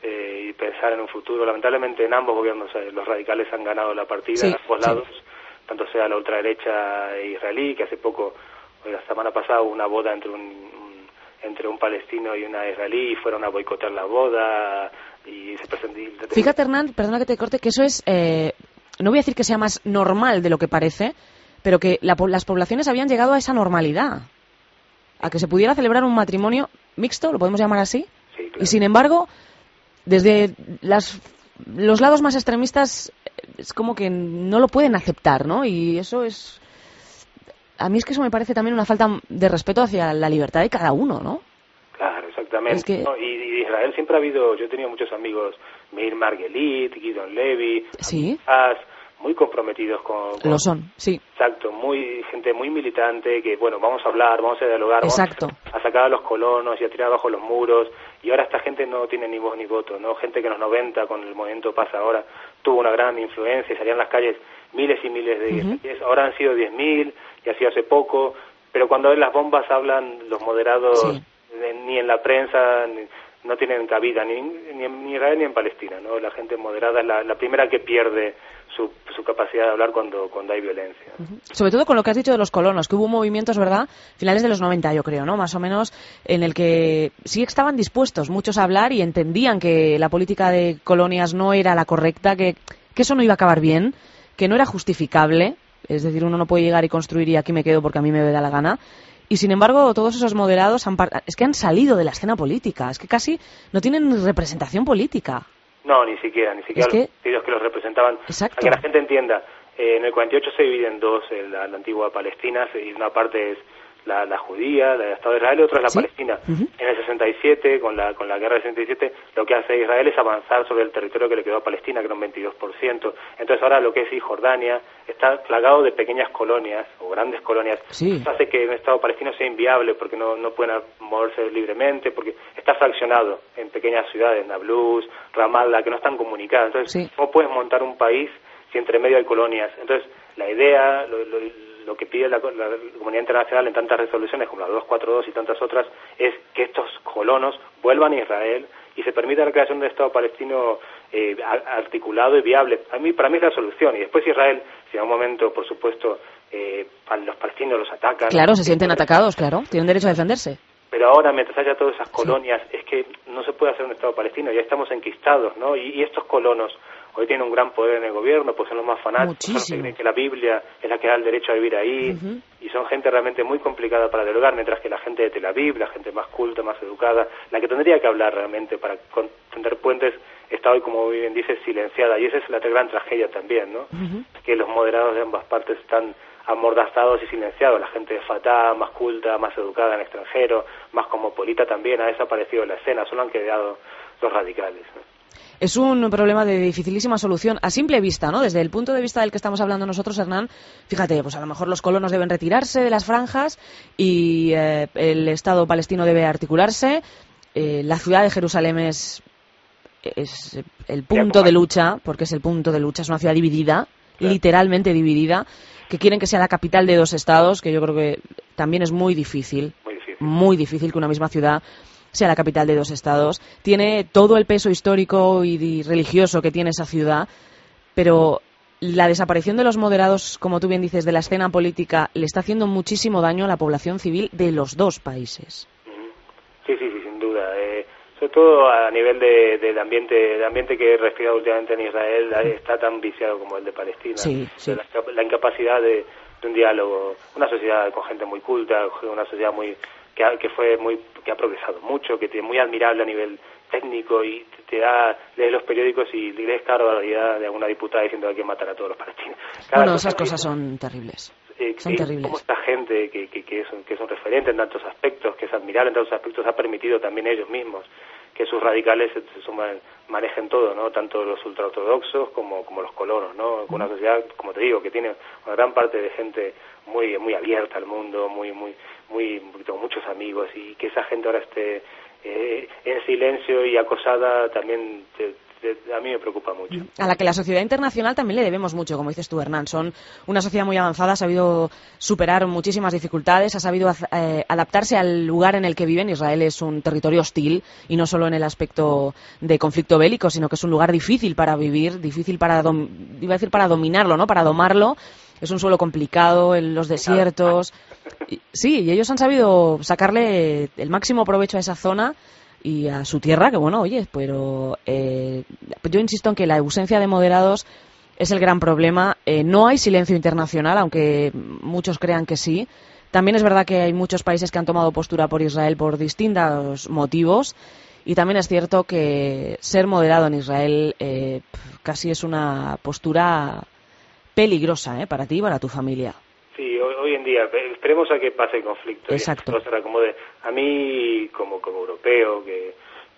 y pensar en un futuro. Lamentablemente en ambos gobiernos los radicales han ganado la partida en ambos lados, tanto sea la ultraderecha israelí, que hace poco, la semana pasada, hubo una boda entre un palestino y una israelí, y fueron a boicotear la boda y se presentó. Fíjate, Hernán, perdona que te corte, que eso es, no voy a decir que sea más normal de lo que parece, pero que las poblaciones habían llegado a esa normalidad, a que se pudiera celebrar un matrimonio mixto, lo podemos llamar así, y sin embargo, desde los lados más extremistas es como que no lo pueden aceptar, ¿no? Y eso es... A mí es que eso me parece también una falta de respeto hacia la libertad de cada uno, ¿no? Claro, exactamente. Es que... Y de Israel siempre ha habido... Yo he tenido muchos amigos, Meir Marguelit, Gideon Levy, muy comprometidos con... Lo son, sí. Exacto, gente muy militante, que bueno, vamos a hablar, vamos a dialogar, exacto, vamos a sacar a los colonos y a tirar abajo los muros, y ahora esta gente no tiene ni voz ni voto, ¿no? Gente que en los 90, con el movimiento Paz Ahora, tuvo una gran influencia, salían a las calles miles y miles de israelíes, ahora han sido 10.000, y ha sido hace poco, pero cuando ven las bombas hablan los moderados, ni en la prensa, no tienen cabida, ni en Israel ni en Palestina, ¿no? La gente moderada es la primera que pierde su capacidad de hablar cuando hay violencia. Sobre todo con lo que has dicho de los colonos, que hubo movimientos, ¿verdad?, finales de los 90, yo creo, ¿no?, más o menos, en el que sí estaban dispuestos muchos a hablar y entendían que la política de colonias no era la correcta, que eso no iba a acabar bien, que no era justificable, es decir, uno no puede llegar y construir y aquí me quedo porque a mí me da la gana. Y sin embargo, todos esos moderados es que han salido de la escena política, es que casi no tienen representación política. No, ni siquiera los partidos que los representaban. Exacto. Para que la gente entienda, en el 48 se divide en dos la antigua Palestina, y una parte es la judía, la del Estado de Israel, y otra es la Palestina. En el 67, con la guerra del 67, lo que hace Israel es avanzar sobre el territorio que le quedó a Palestina, que era un 22%. Entonces ahora lo que es Cisjordania está plagado de pequeñas colonias, o grandes colonias. Eso hace que un Estado palestino sea inviable, porque no pueden moverse libremente, porque está fraccionado en pequeñas ciudades, Nablus, Ramallah, que no están comunicadas. Entonces, ¿cómo puedes montar un país si entre medio hay colonias? Entonces, la idea, lo que pide la comunidad internacional en tantas resoluciones como la 242 y tantas otras, es que estos colonos vuelvan a Israel y se permita la creación de un Estado palestino articulado y viable. Para mí es la solución. Y después Israel, si en un momento, por supuesto, los palestinos los atacan... Claro, se sienten atacados, claro, tienen derecho a defenderse. Pero ahora, mientras haya todas esas colonias, es que no se puede hacer un Estado palestino, ya estamos enquistados, ¿no? Y estos colonos, hoy tienen un gran poder en el gobierno, pues son los más fanáticos, son los que creen que la Biblia es la que da el derecho a vivir ahí, y son gente realmente muy complicada para dialogar, mientras que la gente de Tel Aviv, la gente más culta, más educada, la que tendría que hablar realmente para tender puentes, está hoy, como bien dice, silenciada, y esa es la gran tragedia también, ¿no? Que los moderados de ambas partes están amordazados y silenciados. La gente de Fatah, más culta, más educada en el extranjero, más cosmopolita también, ha desaparecido de la escena, solo han quedado los radicales, ¿no? Es un problema de dificilísima solución a simple vista, ¿no? Desde el punto de vista del que estamos hablando nosotros, Hernán, fíjate, pues a lo mejor los colonos deben retirarse de las franjas y el Estado palestino debe articularse. La ciudad de Jerusalén es el punto de lucha, porque es el punto de lucha, es una ciudad dividida, literalmente dividida, que quieren que sea la capital de dos estados, que yo creo que también es muy difícil que una misma ciudad sea la capital de dos estados. Tiene todo el peso histórico y religioso que tiene esa ciudad, pero la desaparición de los moderados, como tú bien dices, de la escena política, le está haciendo muchísimo daño a la población civil de los dos países. Sí, sin duda. Sobre todo a nivel del ambiente que he respirado últimamente en Israel, está tan viciado como el de Palestina. La incapacidad de un diálogo, una sociedad con gente muy culta, una sociedad que ha progresado mucho, que es muy admirable a nivel técnico, y lees los periódicos y lees cada barbaridad de alguna diputada diciendo que hay que matar a todos los palestinos. Esas cosas son terribles. Son terribles. Como esta gente que es un referente en tantos aspectos, que es admirable en tantos aspectos, ha permitido también ellos mismos que sus radicales manejen todo, ¿no? Tanto los ultraortodoxos como los colonos, ¿no? Con una sociedad, como te digo, que tiene una gran parte de gente muy abierta al mundo, con muchos amigos, y que esa gente ahora esté en silencio y acosada también a mí me preocupa mucho. A la que la sociedad internacional también le debemos mucho, como dices tú, Hernán. Son una sociedad muy avanzada, ha sabido superar muchísimas dificultades, ha sabido adaptarse al lugar en el que viven. Israel es un territorio hostil, y no solo en el aspecto de conflicto bélico, sino que es un lugar difícil para vivir, difícil para dominarlo, ¿no? Para domarlo. Es un suelo complicado, en los desiertos. Sí, y ellos han sabido sacarle el máximo provecho a esa zona y a su tierra, que bueno, oye, pero yo insisto en que la ausencia de moderados es el gran problema. No hay silencio internacional, aunque muchos crean que sí. También es verdad que hay muchos países que han tomado postura por Israel por distintos motivos, y también es cierto que ser moderado en Israel casi es una postura peligrosa, para ti y para tu familia. Sí, hoy en día, esperemos a que pase el conflicto. Exacto. Y se reacomode. A mí, como europeo, que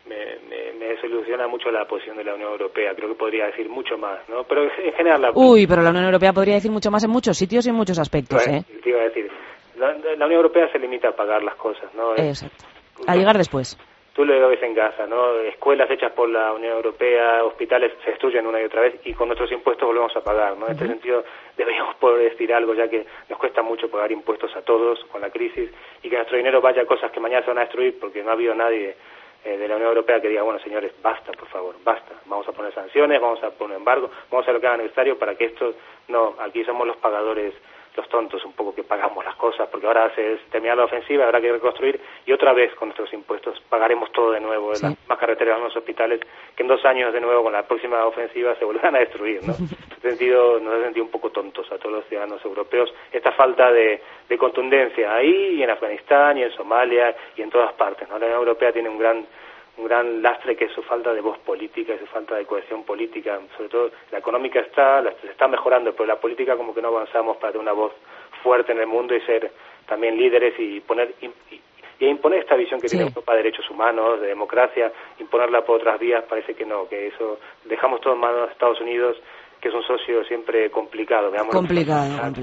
me desilusiona mucho la posición de la Unión Europea. Creo que podría decir mucho más, ¿no? Pero en general... pero la Unión Europea podría decir mucho más en muchos sitios y en muchos aspectos, Te iba a decir, la Unión Europea se limita a pagar las cosas, ¿no? Exacto. A llegar después. Tú lo ves en Gaza, ¿no? Escuelas hechas por la Unión Europea, hospitales se destruyen una y otra vez, y con nuestros impuestos volvemos a pagar, ¿no? En este sentido deberíamos poder decir algo, ya que nos cuesta mucho pagar impuestos a todos con la crisis, y que nuestro dinero vaya a cosas que mañana se van a destruir, porque no ha habido nadie de la Unión Europea que diga, bueno, señores, basta, por favor, basta. Vamos a poner sanciones, vamos a poner embargo, vamos a hacer lo que haga necesario para que esto... No, aquí somos los pagadores, los tontos un poco, que pagamos las cosas, porque ahora se termina la ofensiva, habrá que reconstruir, y otra vez con nuestros impuestos pagaremos todo de nuevo, las más carreteras, los hospitales, que en 2 años de nuevo con la próxima ofensiva se vuelvan a destruir, ¿no? En ese sentido nos ha sentido un poco tontos a todos los ciudadanos europeos esta falta de contundencia ahí, y en Afganistán, y en Somalia, y en todas partes, ¿no? La Unión Europea tiene un gran lastre, que es su falta de voz política, y su falta de cohesión política. Sobre todo la económica se está mejorando, pero la política como que no avanzamos para tener una voz fuerte en el mundo y ser también líderes, y imponer esta visión que tiene Europa de derechos humanos, de democracia, imponerla por otras vías. Parece que no, que eso dejamos todo en manos de Estados Unidos, que es un socio siempre complicado. Complicado.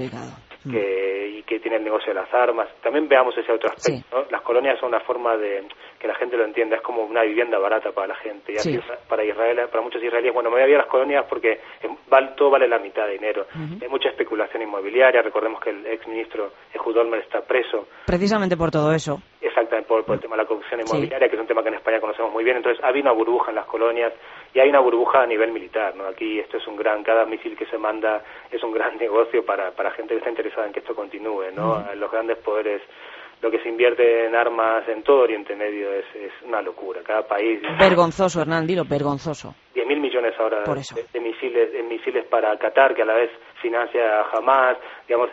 Y que tiene el negocio de las armas. También veamos ese otro aspecto, ¿no? Las colonias son una forma de que la gente lo entienda, es como una vivienda barata para la gente, y así para Israel, para muchos israelíes, bueno, me voy a ir a las colonias porque todo vale la mitad de dinero. Hay mucha especulación inmobiliaria. Recordemos que el exministro Ehud Olmert está preso precisamente por todo eso. Exactamente, por el tema de la corrupción inmobiliaria, que es un tema que en España conocemos muy bien. Entonces había una burbuja en las colonias, y hay una burbuja a nivel militar, ¿no? Aquí esto es cada misil que se manda es un gran negocio para gente que está interesada en que esto continúe, ¿no? Los grandes poderes, lo que se invierte en armas en todo Oriente Medio es una locura. Cada país... Vergonzoso, Hernán, dilo, vergonzoso. 10.000 6.000 millones ahora de misiles para Qatar, que a la vez financia a Hamas, digamos,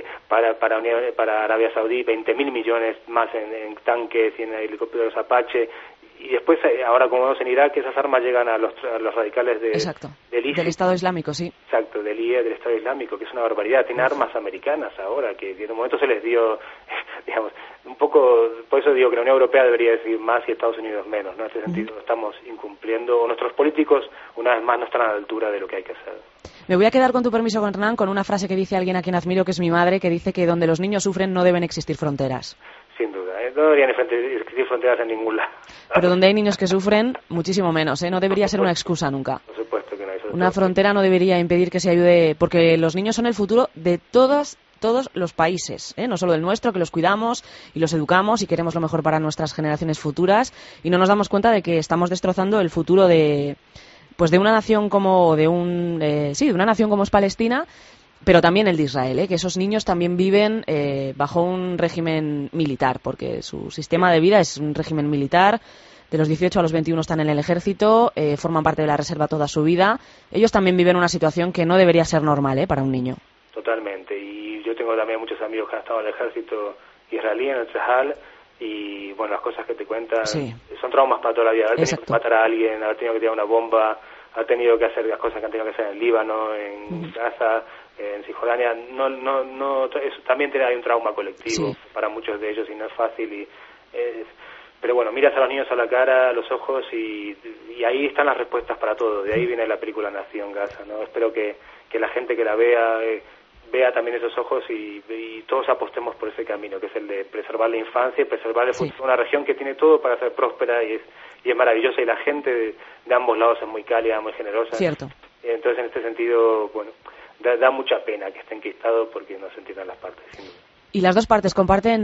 para Arabia Saudí, 20.000 millones más en tanques y en helicópteros Apache. Y después, ahora como vemos en Irak, esas armas llegan a los radicales del ISIS. Del Estado Islámico, sí. Exacto, del IE, del Estado Islámico, que es una barbaridad. Tiene armas americanas ahora, que en un momento se les dio, digamos, un poco... Por eso digo que la Unión Europea debería decir más y Estados Unidos menos, ¿no? En ese sentido estamos incumpliendo, o nuestros políticos, una vez más, no están a la altura de lo que hay que hacer. Me voy a quedar, con tu permiso, Hernán, con una frase que dice alguien a quien admiro, que es mi madre, que dice que donde los niños sufren no deben existir fronteras. Sin duda, no deberían existir fronteras en ningún lado. Pero donde hay niños que sufren, muchísimo menos, ¿eh? No debería ser una excusa nunca. Por supuesto que no hay. Una frontera no debería impedir que se ayude, porque los niños son el futuro de todos los países, ¿eh? No solo del nuestro, que los cuidamos y los educamos y queremos lo mejor para nuestras generaciones futuras, y no nos damos cuenta de que estamos destrozando el futuro de una nación como de una nación como es Palestina, pero también el de Israel, que esos niños también viven bajo un régimen militar, porque su sistema de vida es un régimen militar. De los 18 a los 21 están en el ejército, forman parte de la reserva toda su vida. Ellos también viven una situación que no debería ser normal para un niño. Totalmente, y yo tengo también muchos amigos que han estado en el ejército israelí, en el Sahel, y bueno, las cosas que te cuentan son traumas para toda la vida. Haber tenido que matar a alguien, haber tenido que tirar una bomba, haber tenido que hacer las cosas que han tenido que hacer en el Líbano, en Gaza, en Cisjordania, eso también hay un trauma colectivo para muchos de ellos y no es fácil. Pero bueno, miras a los niños a la cara, a los ojos y ahí están las respuestas para todo. De ahí viene la película Nación Gaza, ¿no? Espero que la gente que la vea también esos ojos y todos apostemos por ese camino, que es el de preservar la infancia y preservar el futuro de una región que tiene todo para ser próspera y es maravillosa, y la gente de ambos lados es muy cálida, muy generosa. Cierto. Entonces, en este sentido, bueno, da mucha pena que esté enquistado porque no se entiendan las partes, sin duda. Y las dos partes comparten,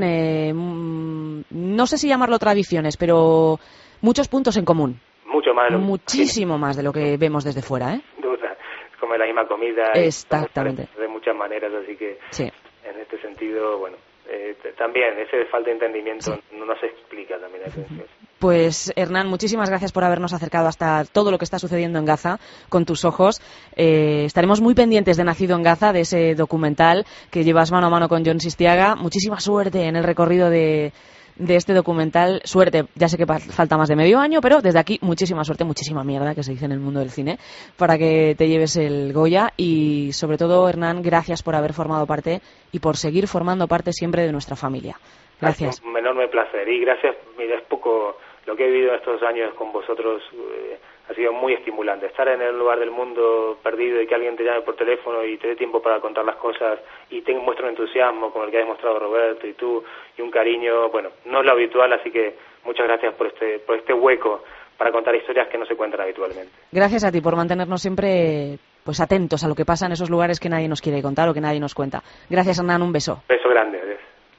no sé si llamarlo tradiciones, pero muchos puntos en común. Muchísimo más de lo que vemos desde fuera, ¿eh? Duda. Comer la misma comida. Exactamente. De muchas maneras, así que en este sentido, bueno, también ese falta de entendimiento no se explica también. Pues Hernán, muchísimas gracias por habernos acercado hasta todo lo que está sucediendo en Gaza con tus ojos. Estaremos muy pendientes de Nacido en Gaza, de ese documental que llevas mano a mano con Jon Sistiaga. Muchísima suerte en el recorrido de este documental. Suerte, ya sé que falta más de medio año, pero desde aquí muchísima suerte, muchísima mierda, que se dice en el mundo del cine, para que te lleves el Goya. Y sobre todo, Hernán, gracias por haber formado parte y por seguir formando parte siempre de nuestra familia. Gracias. Un enorme placer y gracias. Mira, es poco lo que he vivido estos años con vosotros. Ha sido muy estimulante estar en el lugar del mundo perdido y que alguien te llame por teléfono y te dé tiempo para contar las cosas y te muestre un entusiasmo como el que has mostrado Roberto y tú, y un cariño, bueno, no es lo habitual, así que muchas gracias por este hueco para contar historias que no se cuentan habitualmente. Gracias a ti por mantenernos siempre atentos a lo que pasa en esos lugares que nadie nos quiere contar o que nadie nos cuenta. Gracias, Hernán, un beso. Beso grande. Adiós.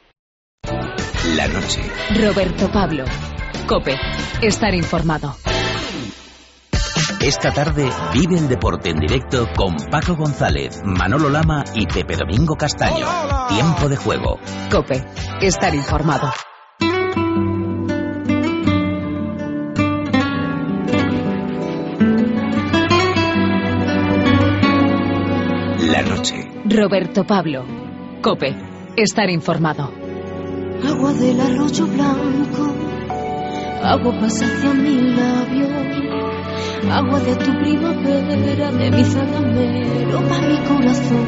La noche. Roberto Pablo. COPE. Estar informado. Esta tarde vive el deporte en directo con Paco González, Manolo Lama y Pepe Domingo Castaño. Tiempo de juego. COPE. Estar informado. La noche. Roberto Pablo. COPE. Estar informado. Agua del arroyo blanco, agua pasa hacia mi labio, agua de tu primavera, de mi zalamero pa' mi corazón.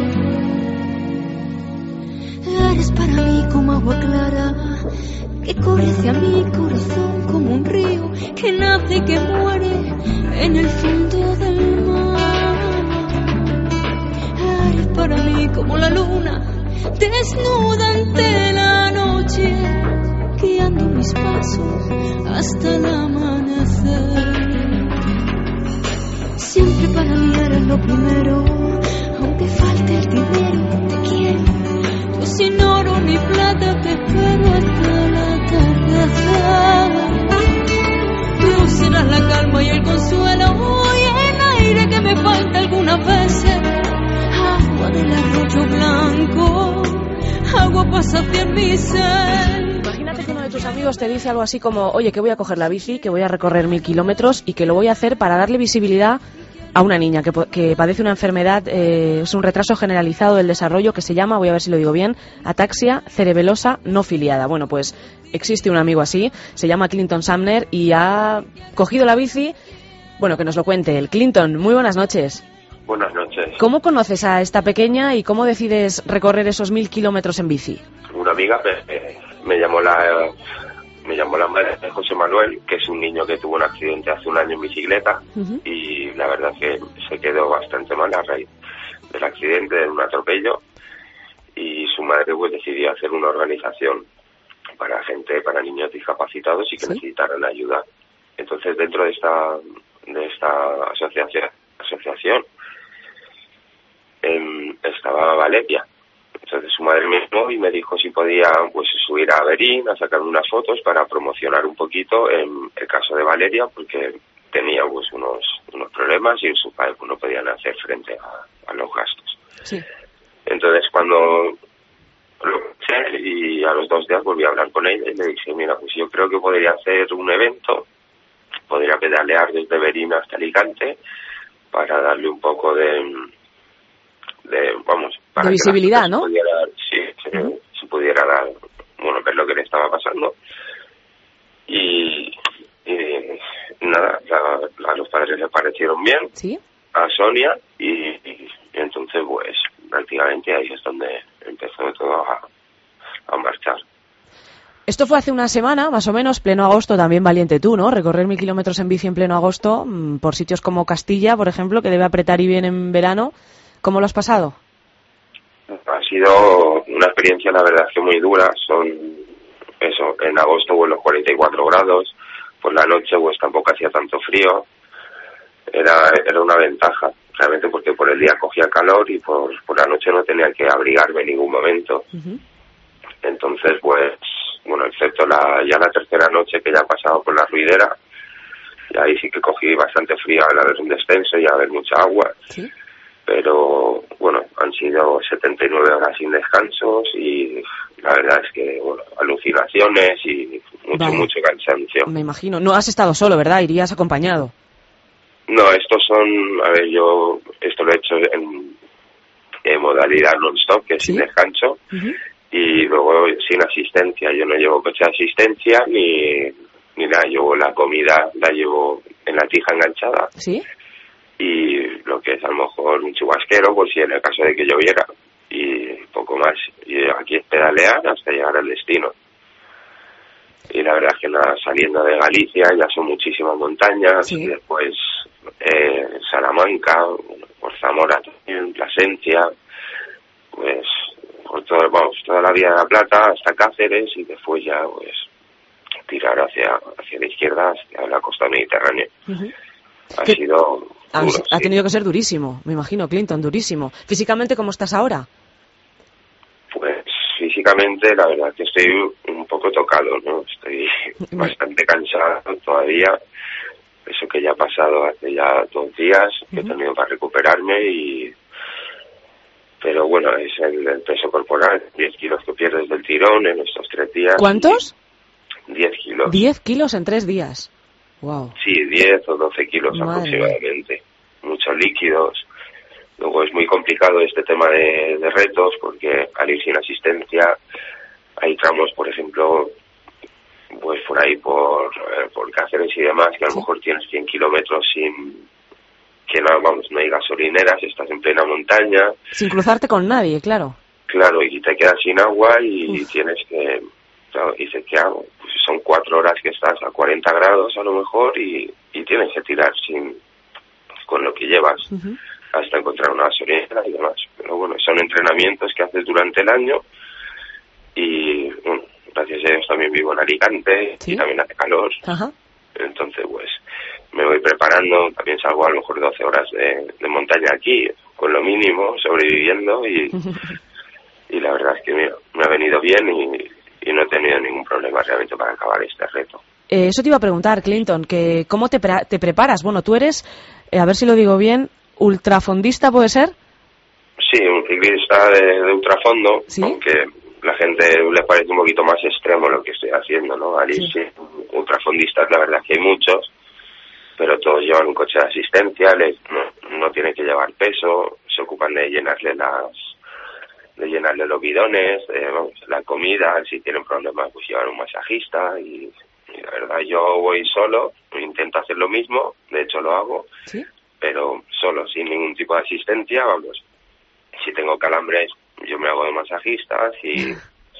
Eres para mí como agua clara, que corre hacia mi corazón como un río que nace y que muere en el fondo del mar. Eres para mí como la luna, desnuda ante la noche, guiando mis pasos hasta el amanecer. Siempre para mí eres lo primero, aunque falte el dinero, te quiero. Yo sin oro ni plata te espero hasta el atardecer. Tú serás la calma y el consuelo y el aire que me falta algunas veces. Agua del arroyo blanco, agua pasa hacia mi ser. Imagínate que uno de tus tus amigos te dice algo así como, oye, que voy a coger la bici, que voy a recorrer 1000 kilómetros y que lo voy a hacer para darle visibilidad a una niña que padece una enfermedad, es un retraso generalizado del desarrollo que se llama, voy a ver si lo digo bien, ataxia cerebelosa no filiada. Bueno, pues existe un amigo así, se llama Clinton Sumner y ha cogido la bici. Bueno, que nos lo cuente el Clinton. Muy buenas noches. Buenas noches. ¿Cómo conoces a esta pequeña y cómo decides recorrer esos 1000 kilómetros en bici? Una amiga me llamó la madre de José Manuel, que es un niño que tuvo un accidente hace un año en bicicleta, y la verdad que se quedó bastante mal a raíz del accidente, de un atropello, y su madre pues decidió hacer una organización para niños discapacitados y que necesitaran ayuda. Entonces, dentro de esta asociación estaba Valeria. Entonces su madre me llamó y me dijo si podía pues subir a Berín a sacar unas fotos para promocionar un poquito el caso de Valeria, porque tenía pues unos problemas y sus padres pues, no podían hacer frente a los gastos. Sí. Entonces cuando lo escuché y a los 2 días volví a hablar con ella y le dije, mira, pues yo creo que podría hacer un evento, podría pedalear desde Berín hasta Alicante para darle un poco de visibilidad, ¿no? Se pudiera dar, bueno, ver lo que le estaba pasando. Y nada, a los padres les parecieron bien, ¿sí? A Sonia, y entonces pues prácticamente ahí es donde empezó todo a marchar. Esto fue hace una semana, más o menos, pleno agosto, también valiente tú, ¿no? Recorrer 1000 kilómetros en bici en pleno agosto, por sitios como Castilla, por ejemplo, que debe apretar y bien en verano. ¿Cómo lo has pasado? Ha sido una experiencia, la verdad, que muy dura. En agosto hubo los 44 grados, por la noche pues tampoco hacía tanto frío. Era una ventaja, realmente, porque por el día cogía calor y por la noche no tenía que abrigarme en ningún momento. Entonces, pues, bueno, excepto ya la tercera noche que ya pasaba por la Ruidera, y ahí sí que cogí bastante frío al haber un descenso y a haber mucha agua. ¿Sí? Pero bueno, han sido 79 horas sin descansos y la verdad es que, bueno, alucinaciones y mucho cansancio. Me imagino. No has estado solo, ¿verdad? Irías acompañado. No, yo esto lo he hecho en modalidad non-stop, que es sin descanso, y luego sin asistencia. Yo no llevo coche de asistencia ni nada, llevo la comida, la llevo en la tija enganchada. ¿Sí? Y lo que es a lo mejor un chubasquero, por si en el caso de que lloviera, y poco más. Y aquí es pedalear hasta llegar al destino. Y la verdad es que nada, saliendo de Galicia ya son muchísimas montañas, y después Salamanca, por Zamora también, Plasencia, pues por toda la Vía de la Plata hasta Cáceres, y después ya pues tirar hacia la izquierda, hacia la costa mediterránea. Ha sido duro, ha tenido que ser durísimo, me imagino, Clinton, durísimo. ¿Físicamente cómo estás ahora? Pues físicamente la verdad que estoy un poco tocado, ¿no? Estoy bastante cansado todavía. Eso que ya ha pasado hace ya 2 días, que he tenido para recuperarme, pero bueno, es el peso corporal, 10 kilos que pierdes del tirón en estos 3 días. ¿Cuántos? 10 kilos. 10 kilos en 3 días. Wow. Sí, 10 o 12 kilos aproximadamente. Muchos líquidos. Luego es muy complicado este tema de retos, porque al ir sin asistencia hay tramos, por ejemplo, pues por ahí por Cáceres y demás, que a lo mejor tienes 100 kilómetros que no hay gasolineras, estás en plena montaña. Sin cruzarte con nadie, claro. Claro, y te quedas sin agua y tienes que... Claro, dices, ¿qué hago? Pues son 4 horas que estás a 40 grados a lo mejor y tienes que tirar con lo que llevas hasta encontrar una gasolinera y demás. Pero bueno, son entrenamientos que haces durante el año y bueno, gracias a Dios también vivo en Alicante y también hace calor. Entonces pues me voy preparando, también salgo a lo mejor 12 horas de montaña aquí, con lo mínimo, sobreviviendo y la verdad es que mira, me ha venido bien y no he tenido ningún problema realmente para acabar este reto. Eso te iba a preguntar, Clinton, que ¿cómo te preparas? Bueno, tú eres, a ver si lo digo bien, ultrafondista, ¿puede ser? Sí, un ciclista de ultrafondo, aunque la gente le parece un poquito más extremo lo que estoy haciendo, ¿no? Ultrafondistas, la verdad que hay muchos, pero todos llevan un coche de asistencia, no tienen que llevar peso, se ocupan de llenarle los bidones, la comida, si tienen problemas pues llevan un masajista y la verdad yo voy solo, intento hacer lo mismo, de hecho lo hago, ¿sí? Pero solo, sin ningún tipo de asistencia, vamos. Si tengo calambres, yo me hago de masajista y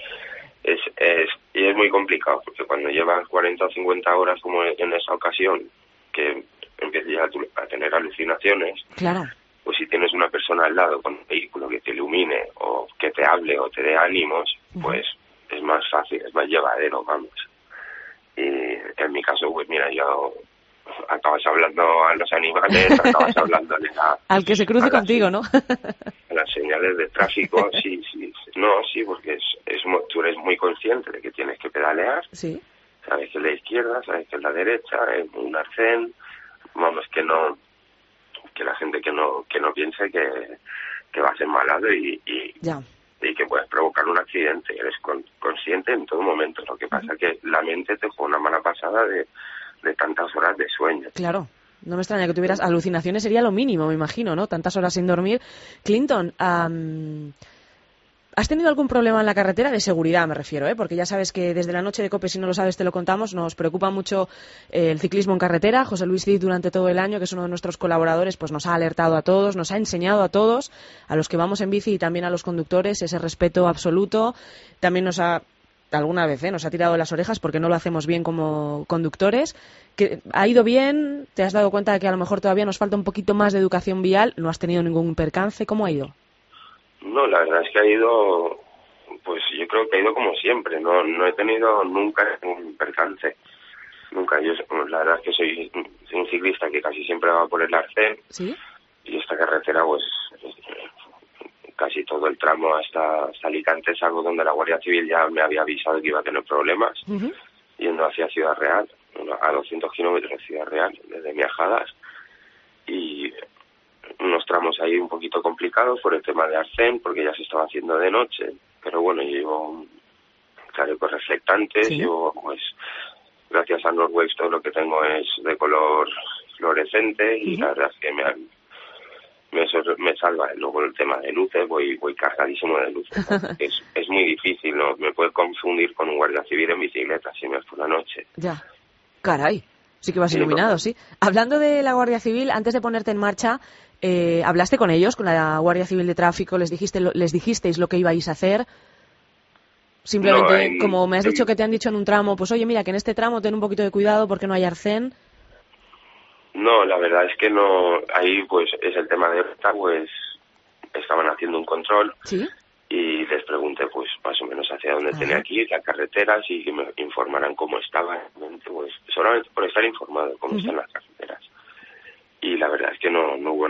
es muy complicado, porque cuando llevas 40 o 50 horas, como en esa ocasión, que empiezas ya a tener alucinaciones, claro, pues si tienes una persona al lado con un vehículo que te ilumine, o que te hable, o te dé ánimos, pues es más fácil, es más llevadero, vamos. Y en mi caso, pues mira, yo... acabas hablando a los animales, acabas hablando al que se cruce contigo, ¿no? A las señales de tráfico, sí, porque tú eres muy consciente de que tienes que pedalear, sí. Sabes que es la izquierda, sabes que es la derecha, es un arcén, vamos, que la gente que no piense que va a ser malado y que puedes provocar un accidente, eres consciente en todo momento. Lo que pasa es que la mente te juega una mala pasada de tantas horas de sueño. Claro, no me extraña que tuvieras alucinaciones, sería lo mínimo, me imagino, ¿no? Tantas horas sin dormir. Clinton, ¿has tenido algún problema en la carretera? De seguridad me refiero, ¿eh? Porque ya sabes que desde la noche de COPE, si no lo sabes te lo contamos, nos preocupa mucho el ciclismo en carretera. José Luis Cid durante todo el año, que es uno de nuestros colaboradores, pues nos ha alertado a todos, nos ha enseñado a todos, a los que vamos en bici y también a los conductores, ese respeto absoluto. También nos ha... alguna vez nos ha tirado las orejas porque no lo hacemos bien como conductores. ¿Que ha ido bien? ¿Te has dado cuenta de que a lo mejor todavía nos falta un poquito más de educación vial? ¿No has tenido ningún percance? ¿Cómo ha ido? No, la verdad es que ha ido, pues yo creo que ha ido como siempre. No he tenido nunca un percance. Nunca. Yo la verdad es que soy un ciclista que casi siempre va por el arcén. ¿Sí? Y esta carretera, pues... casi todo el tramo hasta Alicante es algo donde la Guardia Civil ya me había avisado que iba a tener problemas, yendo hacia Ciudad Real, a 200 kilómetros de Ciudad Real, desde Miajadas, y unos tramos ahí un poquito complicados por el tema de arcén, porque ya se estaba haciendo de noche, pero bueno, yo llevo chalecos reflectantes, llevo, pues, gracias a Norwex todo lo que tengo es de color fluorescente, y la verdad es que me salva. Luego el tema de luces, voy cargadísimo de luces. Es muy difícil, ¿no? Me puedes confundir con un guardia civil en bicicleta si me es por la noche. Ya, caray, sí que vas iluminado, sí. Hablando de la Guardia Civil, antes de ponerte en marcha, ¿hablaste con ellos, con la Guardia Civil de Tráfico? ¿Les dijisteis lo que ibais a hacer? Simplemente, como me has dicho que te han dicho en un tramo, pues oye, mira, que en este tramo ten un poquito de cuidado porque no hay arcén. No, la verdad es que no. Ahí, pues, es el tema de esta, pues, estaban haciendo un control. ¿Sí? Y les pregunté, pues, más o menos hacia dónde tenía que ir, las carreteras, y que me informaran cómo estaban, pues, solamente por estar informado cómo están las carreteras. Y la verdad es que no hubo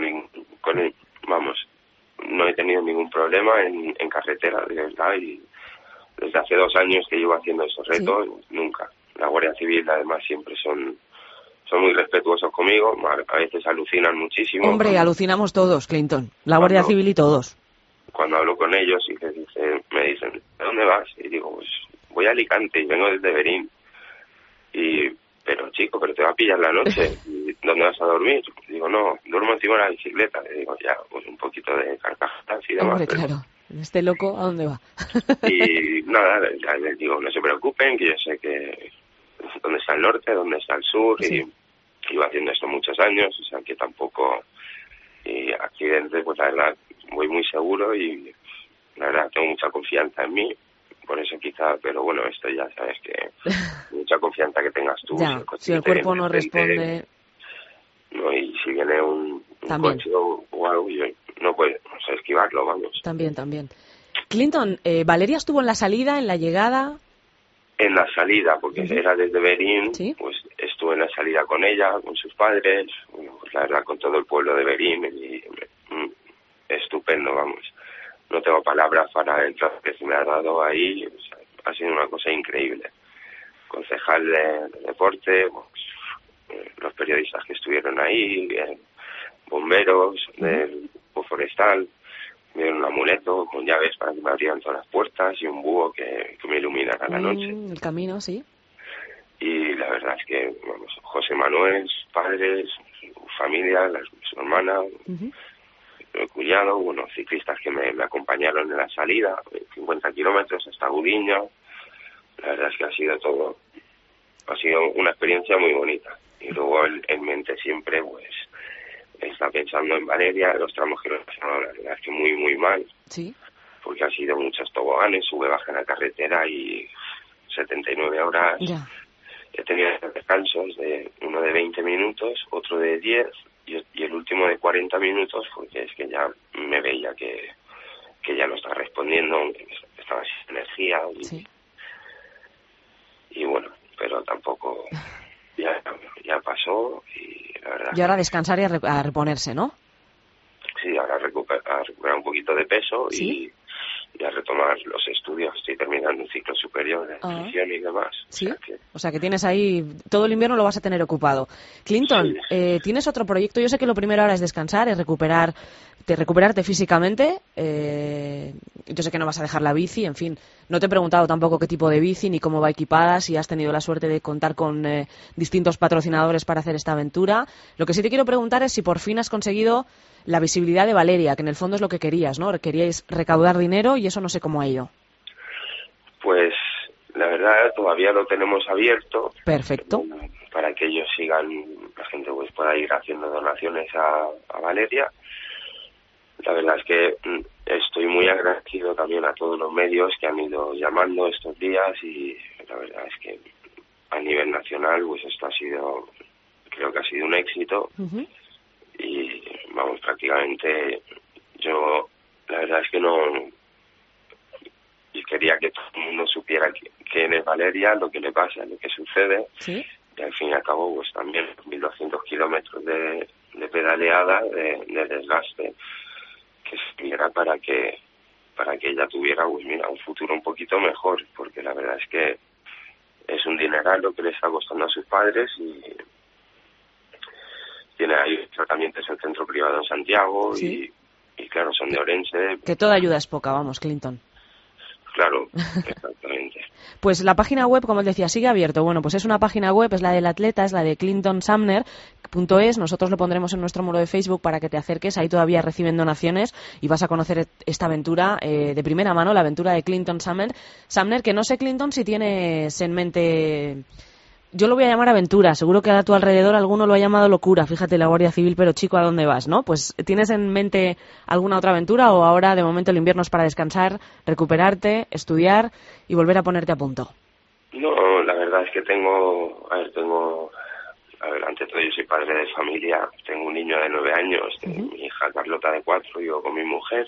no he tenido ningún problema en carretera, de verdad, y desde hace 2 años que llevo haciendo esos retos, nunca. La Guardia Civil, además, siempre son muy respetuosos conmigo, a veces alucinan muchísimo. Hombre, alucinamos todos, Clinton, la Guardia Civil y todos. Cuando hablo con ellos y me dicen, ¿de dónde vas? Y digo, pues voy a Alicante y vengo desde Berín. Pero chico, pero te va a pillar la noche, ¿dónde vas a dormir? Y digo, no, duermo encima de la bicicleta. Y digo, ya, pues un poquito de carcajadas y demás. Hombre, claro, este loco, ¿a dónde va? Y nada, les digo, no se preocupen, que yo sé que dónde está el norte, dónde está el sur, y llevo haciendo esto muchos años, o sea que tampoco, y accidentes, pues la verdad, voy muy seguro y la verdad tengo mucha confianza en mí, por eso quizá, pero bueno, esto ya sabes que mucha confianza que tengas tú. Ya, si el cuerpo no responde... No, y si viene un coche o algo, yo no puedo esquivarlo, vamos. También. Clinton, ¿Valeria estuvo en la salida, en la llegada? En la salida, porque era desde Berín, pues estuve en la salida con ella, con sus padres, bueno, pues la verdad con todo el pueblo de Berín, y estupendo, vamos. No tengo palabras para el trato que se me ha dado ahí, o sea, ha sido una cosa increíble. Concejal de deporte, pues, los periodistas que estuvieron ahí, bomberos del forestal, Me dieron un amuleto con llaves para que me abrieran todas las puertas y un búho que me iluminara la noche. El camino, sí. Y la verdad es que, vamos, José Manuel, sus padres, su familia, su hermana, mi cuñado, bueno, ciclistas que me acompañaron en la salida, 50 kilómetros hasta Gudiña. La verdad es que ha sido una experiencia muy bonita. Y luego en mente siempre, pues, está pensando en Valeria, los tramos que nos pasaron, la verdad es que muy, muy mal. Sí. Porque han sido muchos toboganes, sube, baja en la carretera y 79 horas. Ya. He tenido descansos, uno de 20 minutos, otro de 10 y el último de 40 minutos, porque es que ya me veía que ya no estaba respondiendo, estaba sin energía. Y bueno, pero tampoco... Ya pasó y la verdad... Y ahora descansar y a reponerse, ¿no? Sí, ahora a recuperar un poquito de peso. ¿Sí? y a retomar los estudios. Estoy terminando un ciclo superior de nutrición y demás. ¿Sí? O sea, que tienes ahí... Todo el invierno lo vas a tener ocupado. Clinton, ¿tienes otro proyecto? Yo sé que lo primero ahora es descansar, es recuperarte físicamente. Yo sé que no vas a dejar la bici, en fin. No te he preguntado tampoco qué tipo de bici ni cómo va equipada, si has tenido la suerte de contar con distintos patrocinadores para hacer esta aventura. Lo que sí te quiero preguntar es si por fin has conseguido la visibilidad de Valeria, que en el fondo es lo que querías, ¿no? Queríais recaudar dinero y eso no sé cómo ha ido. Pues la verdad todavía lo tenemos abierto. Perfecto. Para que ellos sigan, la gente pues pueda ir haciendo donaciones a Valeria. La verdad es que estoy muy agradecido también a todos los medios que han ido llamando estos días y la verdad es que a nivel nacional pues esto creo que ha sido un éxito. Y vamos, prácticamente yo la verdad es que no, y quería que todo el mundo supiera quién es Valeria, lo que le pasa, lo que sucede. ¿Sí? Y al fin y al cabo pues también 1.200 kilómetros de pedaleada, de desgaste, que sirviera para que ella tuviera pues mira, un futuro un poquito mejor, porque la verdad es que es un dineral lo que le está costando a sus padres y tiene ahí tratamientos en centro privado en Santiago. ¿Sí? y claro, son de Orense. Que toda ayuda es poca, vamos, Clinton. Claro, exactamente. Pues la página web, como él decía, sigue abierto. Bueno, pues es una página web, es la del atleta, es la de clintonsumner.es. Nosotros lo pondremos en nuestro muro de Facebook para que te acerques. Ahí todavía reciben donaciones y vas a conocer esta aventura de primera mano, la aventura de Clinton Sumner. Sumner, que no sé, Clinton, si tienes en mente... Yo lo voy a llamar aventura, seguro que a tu alrededor alguno lo ha llamado locura, fíjate, la Guardia Civil, pero chico, ¿a dónde vas, no? Pues, ¿tienes en mente alguna otra aventura o ahora, de momento, el invierno es para descansar, recuperarte, estudiar y volver a ponerte a punto? No, la verdad es que tengo, ante todo yo soy padre de familia, tengo un niño de 9 años, mi hija Carlota de 4, yo con mi mujer,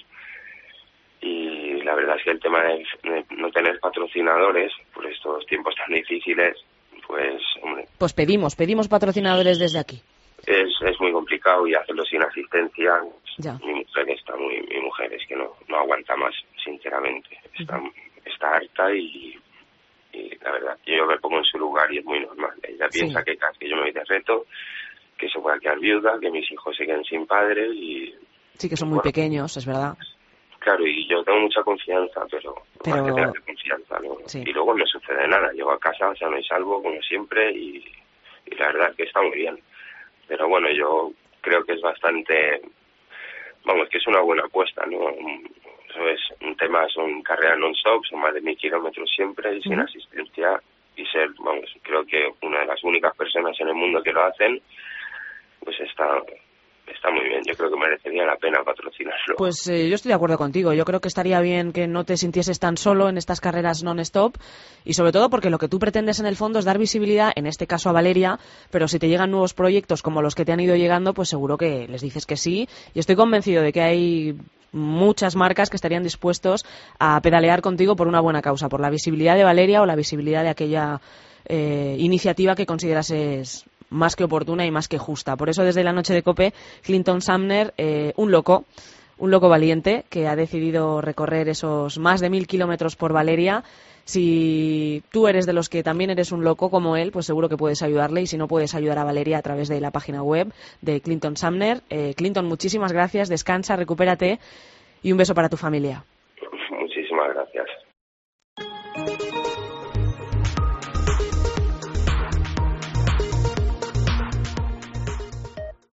y la verdad es que el tema de no tener patrocinadores por estos tiempos tan difíciles, pues, hombre... Pues pedimos patrocinadores desde aquí. Es muy complicado y hacerlo sin asistencia. Ya. Mi mujer es que no aguanta más, sinceramente. Está harta y la verdad, yo me pongo en su lugar y es muy normal. Ella piensa que yo me voy de reto, que se pueda quedar viuda, que mis hijos se queden sin padre y... Sí, que son muy pequeños, es verdad. Claro, y yo tengo mucha confianza, pero... Más que tener confianza, ¿no? Sí. Y luego no sucede nada. Llego a casa, sano y salvo, como siempre, y la verdad es que está muy bien. Pero bueno, yo creo que es bastante... Vamos, que es una buena apuesta, ¿no? Eso es un tema, son carreras non-stop, son más de 1.000 kilómetros siempre, y sin asistencia, y ser, vamos, creo que una de las únicas personas en el mundo que lo hacen, pues está muy bien. Yo creo que merecería la pena patrocinarlo. Pues yo estoy de acuerdo contigo. Yo creo que estaría bien que no te sintieses tan solo en estas carreras non-stop y sobre todo porque lo que tú pretendes en el fondo es dar visibilidad, en este caso a Valeria, pero si te llegan nuevos proyectos como los que te han ido llegando, pues seguro que les dices que sí. Y estoy convencido de que hay muchas marcas que estarían dispuestos a pedalear contigo por una buena causa, por la visibilidad de Valeria o la visibilidad de aquella iniciativa que considerases más que oportuna y más que justa. Por eso, desde la noche de COPE, Clinton Sumner, un loco valiente que ha decidido recorrer esos más de 1.000 kilómetros por Valeria. Si tú eres de los que también eres un loco como él, pues seguro que puedes ayudarle, y si no, puedes ayudar a Valeria a través de la página web de Clinton Sumner. Clinton, muchísimas gracias, descansa, recupérate y un beso para tu familia. Muchísimas gracias.